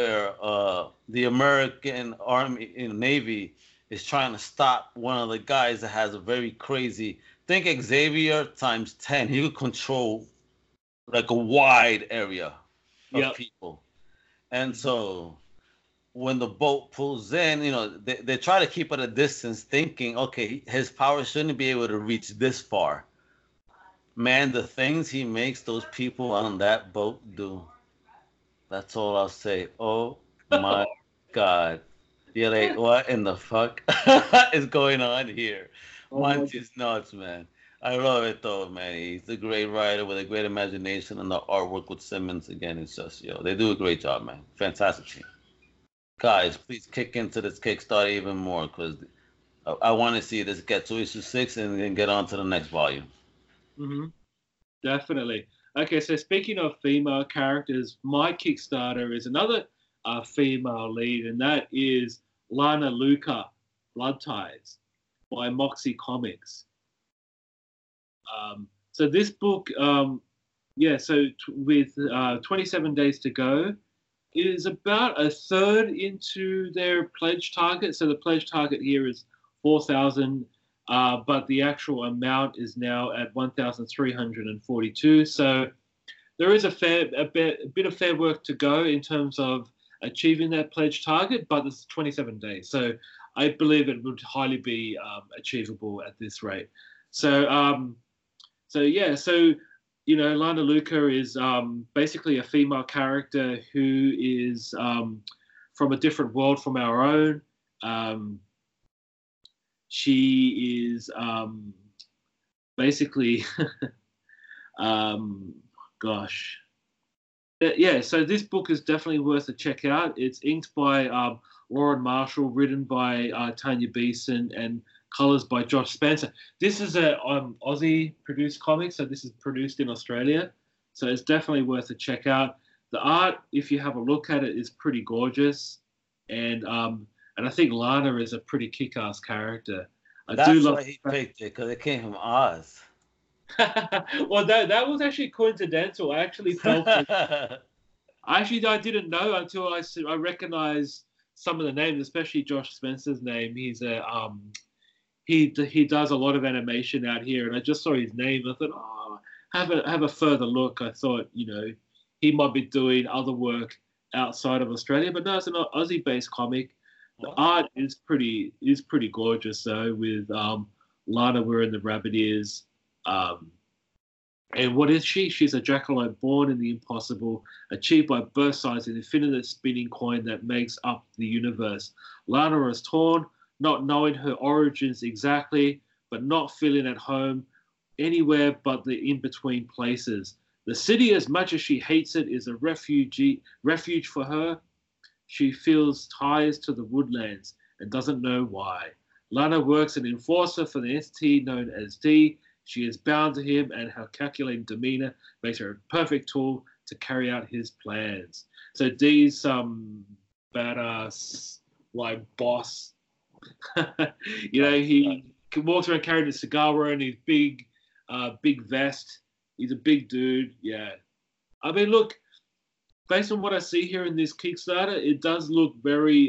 the American Army and Navy is trying to stop one of the guys that has a very crazy. Think Xavier times 10. He could control like a wide area of people, and so when the boat pulls in, they try to keep at a distance, thinking, okay, his power shouldn't be able to reach this far. Man, the things he makes those people on that boat do. That's all I'll say. Oh my God. You're like, what in the fuck is going on here? Monty's nuts, man. I love it though, man. He's a great writer with a great imagination, and the artwork with Simmons again is just, they do a great job, man. Fantastic team. Guys, please kick into this Kickstarter even more because I want to see this get to issue 6 and then get on to the next volume. Mm-hmm. Definitely. Okay, so speaking of female characters, my Kickstarter is another female lead, and that is Lana Luca, Blood Ties, by Moxie Comics. So this book, with 27 days to go, is about a third into their pledge target. So the pledge target here is 4,000, but the actual amount is now at 1,342. So there is a bit of fair work to go in terms of achieving that pledge target, but it's 27 days. So I believe it would highly be achievable at this rate. So Lana Luca is basically a female character who is from a different world from our own. She is basically, gosh. Yeah, so this book is definitely worth a check out. It's inked by Lauren Marshall, written by Tanya Beeson, and colors by Josh Spencer. This is a Aussie produced comic, so this is produced in Australia. So it's definitely worth a check out. The art, if you have a look at it, is pretty gorgeous, and I think Lana is a pretty kick-ass character. That's why he picked it, because it came from Oz. Well, that was actually coincidental. I actually felt it. I didn't know until I recognized some of the names, especially Josh Spencer's name. He's a he does a lot of animation out here, and I just saw his name. I thought, have a further look. I thought, he might be doing other work outside of Australia, but no, it's an Aussie-based comic. The art is pretty gorgeous though, with Lana wearing the rabbit ears. And what is she? She's a jackalope born in the impossible, achieved by both sides, an infinite spinning coin that makes up the universe. Lana is torn, not knowing her origins exactly, but not feeling at home anywhere but the in-between places. The city, as much as she hates it, is a refuge for her. She feels ties to the woodlands and doesn't know why. Lana works an enforcer for the entity known as D. She is bound to him, and her calculating demeanor makes her a perfect tool to carry out his plans. So D's some badass like boss. He walks around carrying a cigar and his big vest. He's a big dude. Yeah. I mean, look, based on what I see here in this Kickstarter, it does look very,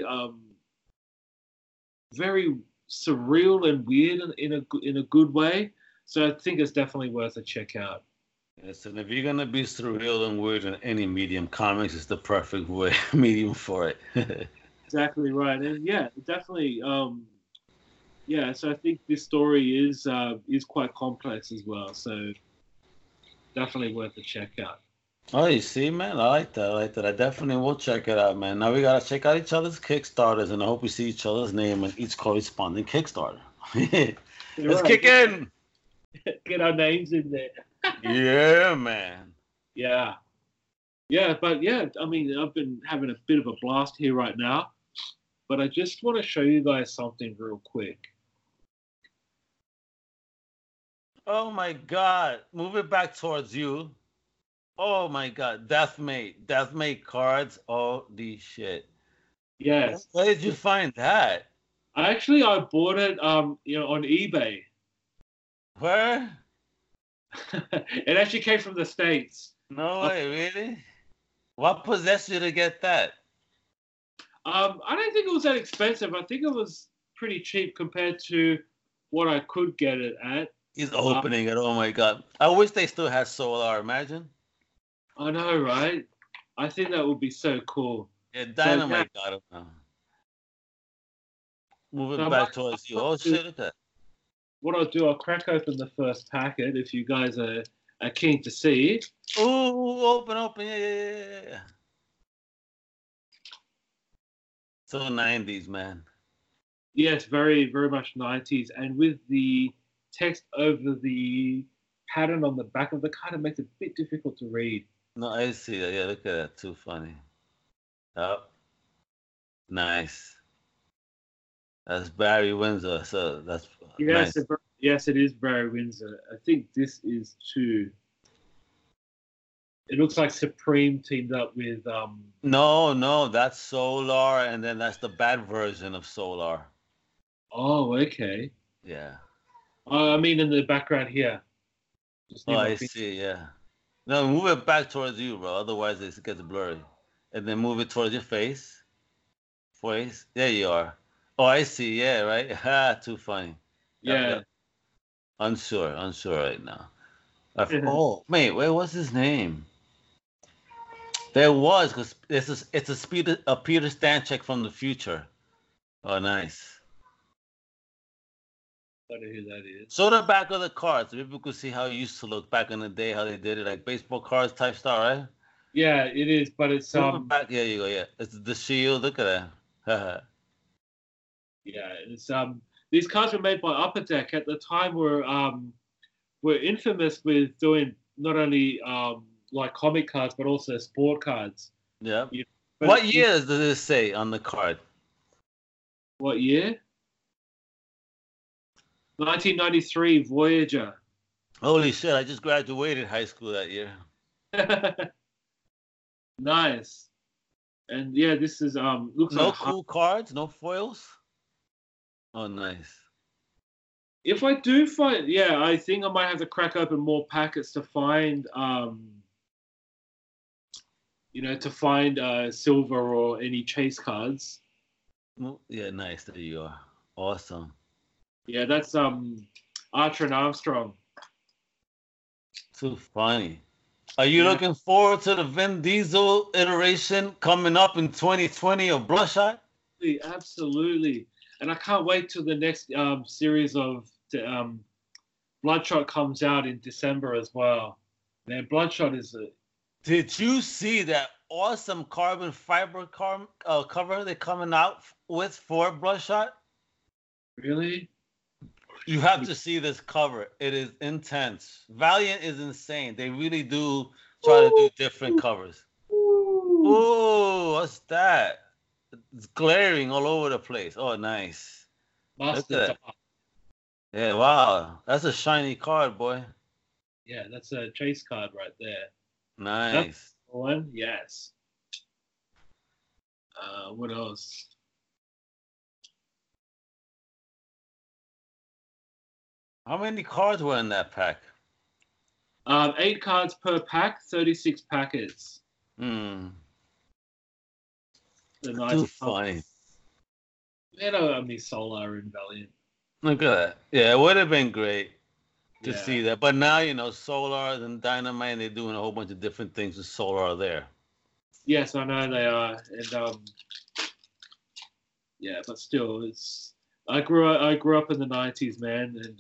very surreal and weird in a good way. So I think it's definitely worth a check out. Yes, and if you're gonna be surreal and weird in any medium, comics is the perfect medium for it. Exactly right, and yeah, definitely. So I think this story is quite complex as well. So definitely worth a check out. Oh, you see, man, I like that. I definitely will check it out, man. Now we gotta check out each other's Kickstarters, and I hope we see each other's name in each corresponding Kickstarter. Let's kick in. Get our names in there. Yeah, man. Yeah, but yeah, I mean, I've been having a bit of a blast here right now, but I just want to show you guys something real quick. Oh my God! Move it back towards you. Oh my God! Deathmate cards. Oh the shit. Yes. Where did you find that? I bought it on eBay. Where? It actually came from the States. No way, really? What possessed you to get that? I don't think it was that expensive. I think it was pretty cheap compared to what I could get it at. He's opening it. Oh my God! I wish they still had Solar. Imagine. I know, right? I think that would be so cool. Yeah, Dynamite got him now. Move it back towards you. Oh shit! Look at that. What I'll do, I'll crack open the first packet if you guys are keen to see it. Ooh, open. Yeah. So 90s, man. Yes, very, very much 90s. And with the text over the pattern on the back of the card, it makes it a bit difficult to read. No, I see that. Yeah, look at that. Too funny. Yep. Nice. That's Barry Windsor. So that's Yes, nice. yes, it is Barry Windsor. I think this is too. It looks like Supreme teamed up with No, that's Solar, and then that's the bad version of Solar. Oh, okay. Yeah. I mean, in the background here. Just Oh, near my I finger. see. Yeah. No, move it back towards you, bro. Otherwise, it gets blurry. And then move it towards your face. Face. There you are. Oh, I see. Yeah, right. Ha, too funny. Yep, Yeah. yep. Unsure right now. Oh, wait, what's his name? There was, because it's a Peter Stanchek from the future. Oh, nice. I don't know who that is. So the back of the cards, so people could see how it used to look back in the day, how they did it, like baseball cards type style, right? Yeah, it is, but it's Back, yeah, you go, yeah. It's the shield. Look at that. yeah, it's these cards were made by Upper Deck at the time. Were infamous with doing not only like comic cards but also sport cards. Yeah. But What years does it say on the card? What year? 1993 Voyager. Holy shit! I just graduated high school that year. Nice. And yeah, this is looks No like cool cards, no foils. Oh, nice. if I do find, yeah, I think I might have to crack open more packets to find to find silver or any chase cards. Yeah, nice. There you are. Awesome. Yeah, that's Archer and Armstrong. Too funny. Are you looking forward to the Vin Diesel iteration coming up in 2020 of Bloodshot? Absolutely. And I can't wait till the next series of Bloodshot comes out in December as well. Man, Bloodshot is a... Did you see that awesome carbon fiber cover they're coming out with for Bloodshot? Really? You have to see this cover. It is intense. Valiant is insane. They really do try to do different covers. Ooh, what's that? It's glaring all over the place. Oh, nice. Master. Yeah, wow. That's a shiny card, boy. Yeah, that's a chase card right there. Nice. One, yes. What else? How many cards were in that pack? 8 cards per pack, 36 packets. Hmm. Too funny. You know, I mean, Solar and Valiant. Look at that. Yeah, it would have been great to see that. But now, Solar and Dynamite, they're doing a whole bunch of different things with Solar there. Yes, I know they are. And yeah, but still, it's... I grew up in the 90s, man, and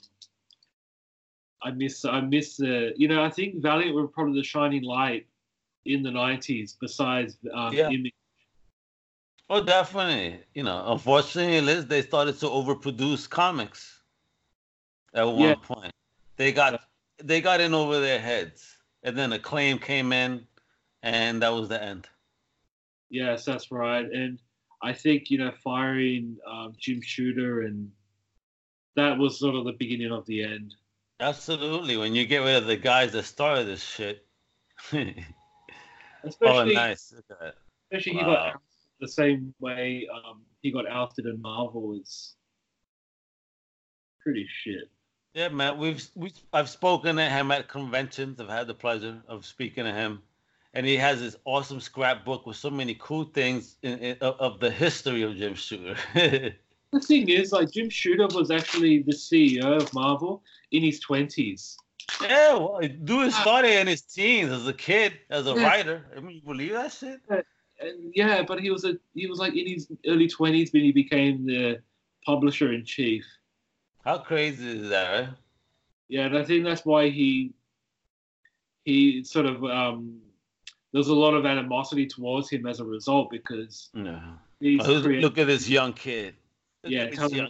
I miss the... I think Valiant were probably the shining light in the 90s besides Image. Oh, definitely. Unfortunately, they started to overproduce comics at one point. They got in over their heads, and then Acclaim came in, and that was the end. Yes, that's right. And I think firing Jim Shooter, and that was sort of the beginning of the end. Absolutely. When you get rid of the guys that started this shit. Especially, nice. Look at that. Especially, he got the same way he got ousted in Marvel. Is pretty shit. Yeah, man. I've spoken to him at conventions. I've had the pleasure of speaking to him, and he has this awesome scrapbook with so many cool things of the history of Jim Shooter. The thing is, like, Jim Shooter was actually the CEO of Marvel in his 20s. Yeah, well, dude started in his teens as a kid, as a writer. I mean, you believe that shit? Yeah, but he was like in his early 20s when he became the publisher in chief. How crazy is that, right? Yeah, and I think that's why he sort of there's a lot of animosity towards him as a result, because look at this young kid. Yeah,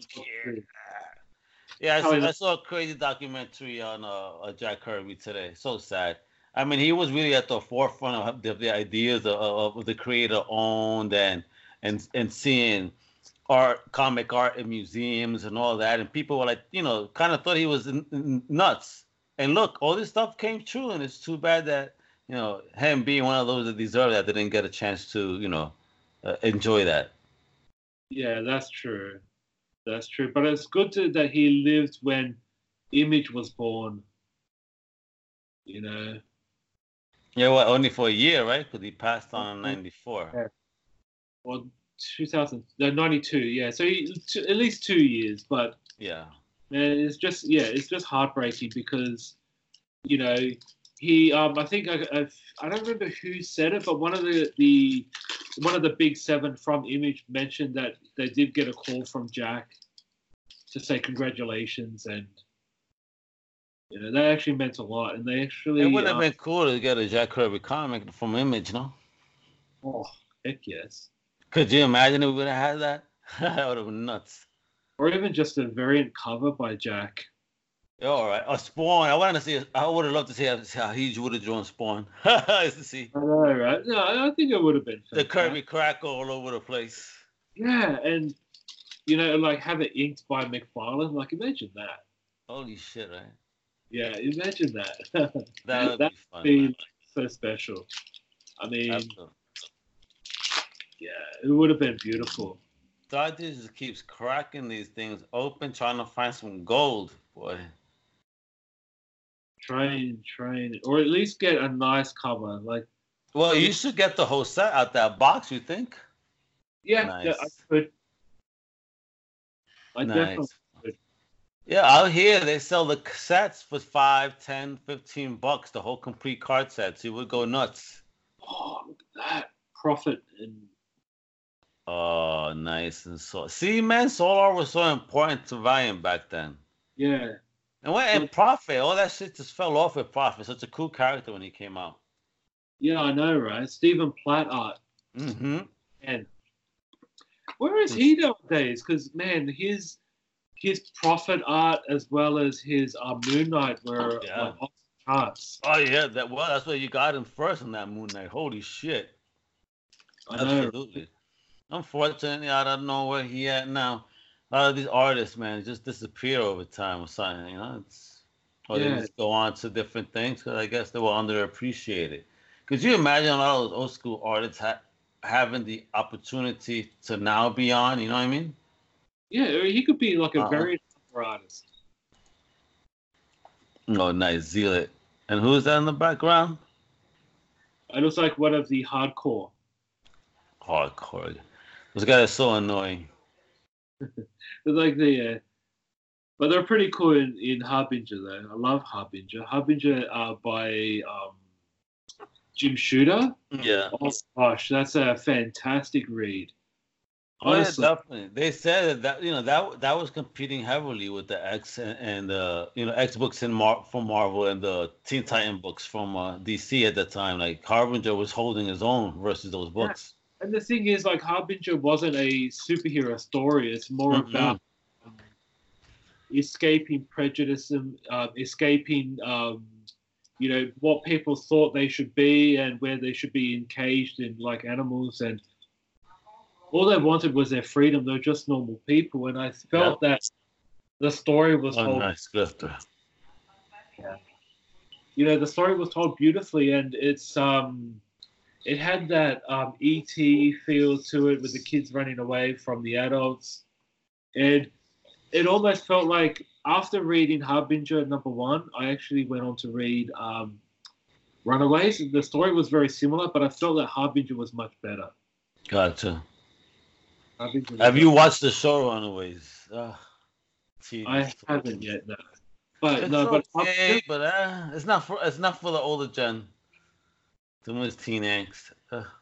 I saw a crazy documentary on Jack Kirby today. So sad. I mean, he was really at the forefront of the ideas of the creator owned, and and seeing comic art in museums and all that, and people were like, kind of thought he was nuts. And look, all this stuff came true, and it's too bad that him being one of those that deserve that didn't get a chance to enjoy that. Yeah, that's true. That's true. But it's good that he lived when Image was born. Yeah, well, only for a year, right? Because he passed on in '94. Yeah. Well, 92. Yeah, so at least 2 years. But yeah, man, it's just heartbreaking because he I think I don't remember who said it, but one of the big seven from Image mentioned that they did get a call from Jack to say congratulations, and that actually meant a lot. And they actually it would have been cool to get a Jack Kirby comic from Image, no? Oh, heck yes! Could you imagine if we would have had that? That would have been nuts. Or even just a variant cover by Jack. Yeah, all right. Or Spawn. I would have loved to see how he would have drawn Spawn. Just to see. I know, right? No, I think it would have been the Kirby crack all over the place. Yeah, and like have it inked by McFarlane. Like, imagine that. Holy shit, right? Yeah, imagine that. That would be fun. Be so special. I mean, absolutely. Yeah, it would have been beautiful. Dodgers just keeps cracking these things open, trying to find some gold, boy. Train, or at least get a nice cover. Like, well, you should get the whole set out that box. You think? Yeah, nice. Yeah, I could. I nice. Definitely could. Yeah, out here they sell the sets for $5, $10, $15. The whole complete card sets. You would go nuts. Oh, look at that profit and. Oh, nice and so. See, man, Solar was so important to Valiant back then. Yeah. And Prophet, all that shit just fell off with Prophet. Such a cool character when he came out. Yeah, I know, right? Stephen Platt art. Mm-hmm. And where is he nowadays? Because man, his Prophet art as well as his Moon Knight were like off the charts. Oh yeah, that's where you got him first in that Moon Knight. Holy shit! Absolutely. Unfortunately, I don't know where he at now. A lot of these artists, man, just disappear over time or something. They just go on to different things because I guess they were underappreciated. Could you imagine a lot of those old school artists having the opportunity to now be on? You know what I mean? Yeah, he could be like a very clever artist. Oh, nice. Zealot. And who's that in the background? It looks like one of the hardcore. Hardcore. Those guys are so annoying. They're like but they're pretty cool in Harbinger though. I love Harbinger. Harbinger by Jim Shooter. Yeah. Oh gosh, that's a fantastic read. Honestly. Oh, yeah, definitely. They said that that was competing heavily with the X and X books from Marvel and the Teen Titan books from DC at the time. Like Harbinger was holding his own versus those books. Yeah. And the thing is, like Harbinger wasn't a superhero story. It's more about escaping prejudice and escaping what people thought they should be and where they should be encaged in like animals, and all they wanted was their freedom. They're just normal people, and I felt that the story was told. Nice, Clifton. Yeah. The story was told beautifully, and it's it had that E.T. feel to it with the kids running away from the adults, and it almost felt like after reading Harbinger #1, I actually went on to read Runaways. The story was very similar, but I felt that Harbinger was much better. Gotcha. Have you watched the show Runaways? I haven't yet, no. But okay, but it's not for the older gen. Too much teen angst.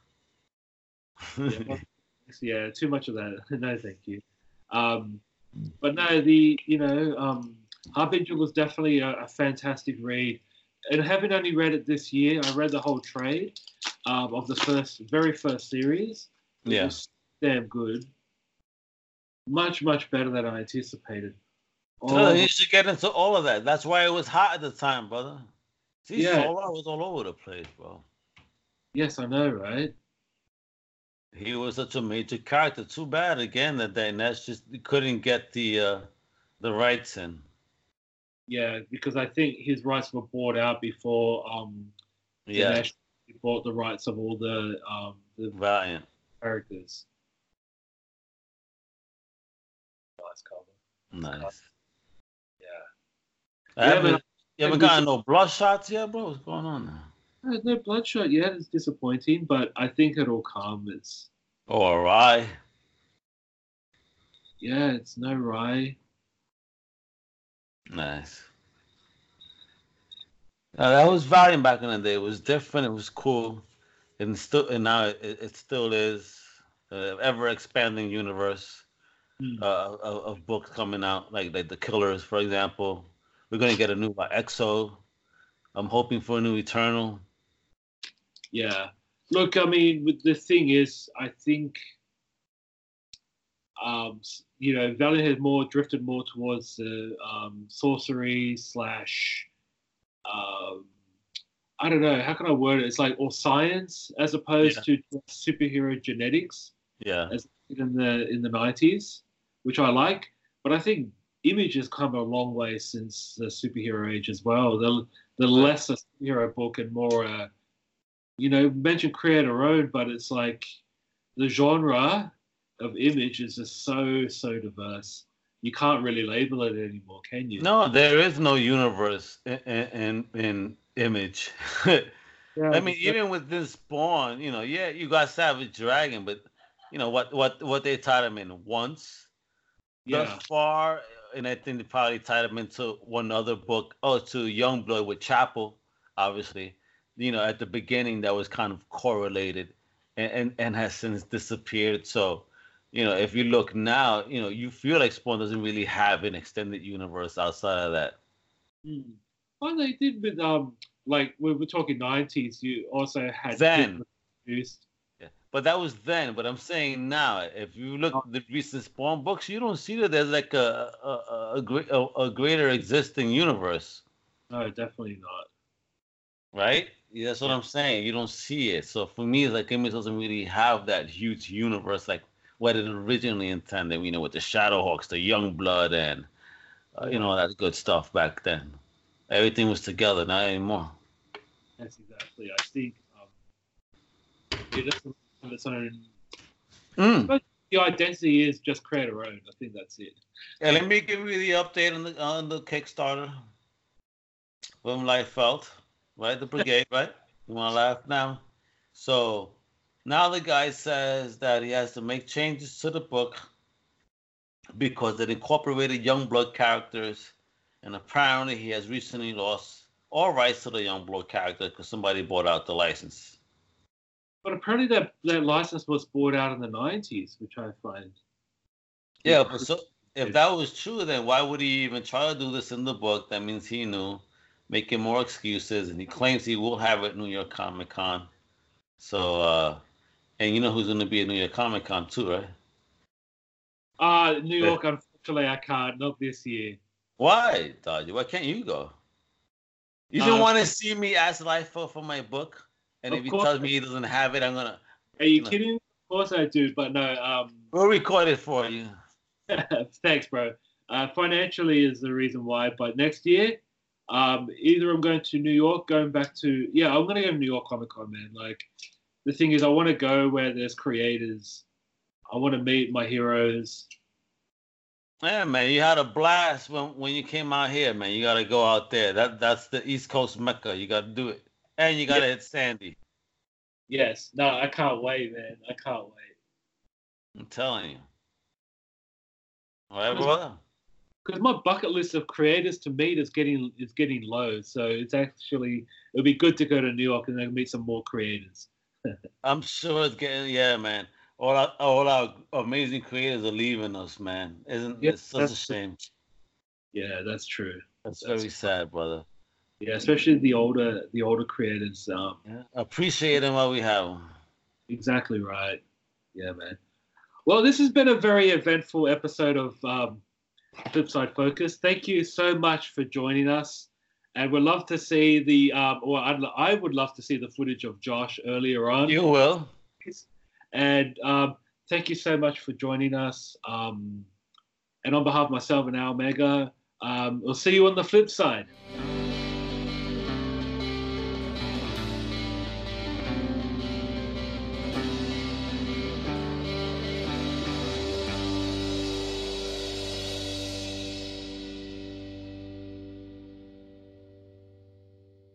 Yeah, too much of that. No, thank you. But no, Harbinger was definitely a fantastic read. And having only read it this year, I read the whole trade of the very first series. It was damn good. Much, much better than I anticipated. So you should get into all of that. That's why it was hot at the time, brother. See, Solar was all over the place, bro. Yes, I know, right? He was such a major character. Too bad again that Ness just couldn't get the rights in. Yeah, because I think his rights were bought out before Yeah, Dinesh bought the rights of all the Valiant. characters. Nice cover. Nice. Yeah. You haven't gotten no blood-shots yet, bro? What's going on now? There's no Bloodshot yet. It's disappointing, but I think it'll come. Oh, all right. Yeah, it's no Rai. Nice. That was Valiant back in the day. It was different. It was cool, and now it still is. Ever expanding universe of books coming out, like the Killers, for example. We're gonna get a new EXO. I'm hoping for a new Eternal. Yeah. Look, I mean, the thing is, I think, Valiant has drifted more towards sorcery / I don't know, how can I word it? It's like all science as opposed to superhero genetics. Yeah. As in the 90s, which I like, but I think Image has come a long way since the superhero age as well. The less a superhero book and more, mention creator own, but it's like the genre of Image is just so diverse. You can't really label it anymore, can you? No, there is no universe in Image. Yeah, I mean, even with this Spawn, you got Savage Dragon, but what they tied him in once thus far, and I think they probably tied him into one other book. Oh, to Youngblood with Chapel, obviously. At the beginning that was kind of correlated, and has since disappeared. So, if you look now, you feel like Spawn doesn't really have an extended universe outside of that. Well, they did with like we're talking 90s. You also had then. Produced. Yeah, but that was then. But I'm saying now, if you look at the recent Spawn books, you don't see that there's like a greater existing universe. No, definitely not. Right? Yeah, that's what I'm saying. You don't see it. So for me, it's like Image doesn't really have that huge universe like what it originally intended. With the Shadowhawks, the Youngblood, and that good stuff back then. Everything was together, not anymore. That's exactly. I think just on its own. But the identity is just creator owned. I think that's it. Yeah, let me give you the update on the Kickstarter from Liefeld, right? The Brigade, right? You want to laugh now? So now the guy says that he has to make changes to the book because it incorporated Youngblood characters, and apparently he has recently lost all rights to the Youngblood character because somebody bought out the license. But apparently that license was bought out in the 90s, which I find. Yeah, but so if that was true, then why would he even try to do this in the book? That means he knew, making more excuses, and he claims he will have it at New York Comic Con. So, and you know who's going to be at New York Comic Con too, right? New York, unfortunately, I can't. Not this year. Why, Dodger? Why can't you go? You don't want to see me ask Liefeld for my book? And if he tells me he doesn't have it, I'm going to... Are you kidding? Of course I do, but no. We'll record it for you. Thanks, bro. Financially is the reason why, but next year, either I'm going to New York, I'm going to go to New York Comic Con, man. Like, the thing is, I want to go where there's creators. I want to meet my heroes. Yeah, man, you had a blast when you came out here, man. You got to go out there. That's the East Coast Mecca. You got to do it. And you got to hit Sandy. Yes. No, I can't wait, man. I can't wait. I'm telling you. All right, brother. Because my bucket list of creators to meet is getting low. So it'll be good to go to New York and then meet some more creators. I'm sure it's getting, man. All our amazing creators are leaving us, man. It's such a shame. Yeah, that's true. That's very sad, brother. Yeah, especially the older creators. Appreciate them while we have them. Exactly right. Yeah, man. Well, this has been a very eventful episode of Flipside Focus. Thank you so much for joining us, and we'd love to see I would love to see the footage of Josh earlier on. You will. And thank you so much for joining us. And on behalf of myself and Al Mega, we'll see you on the flip side.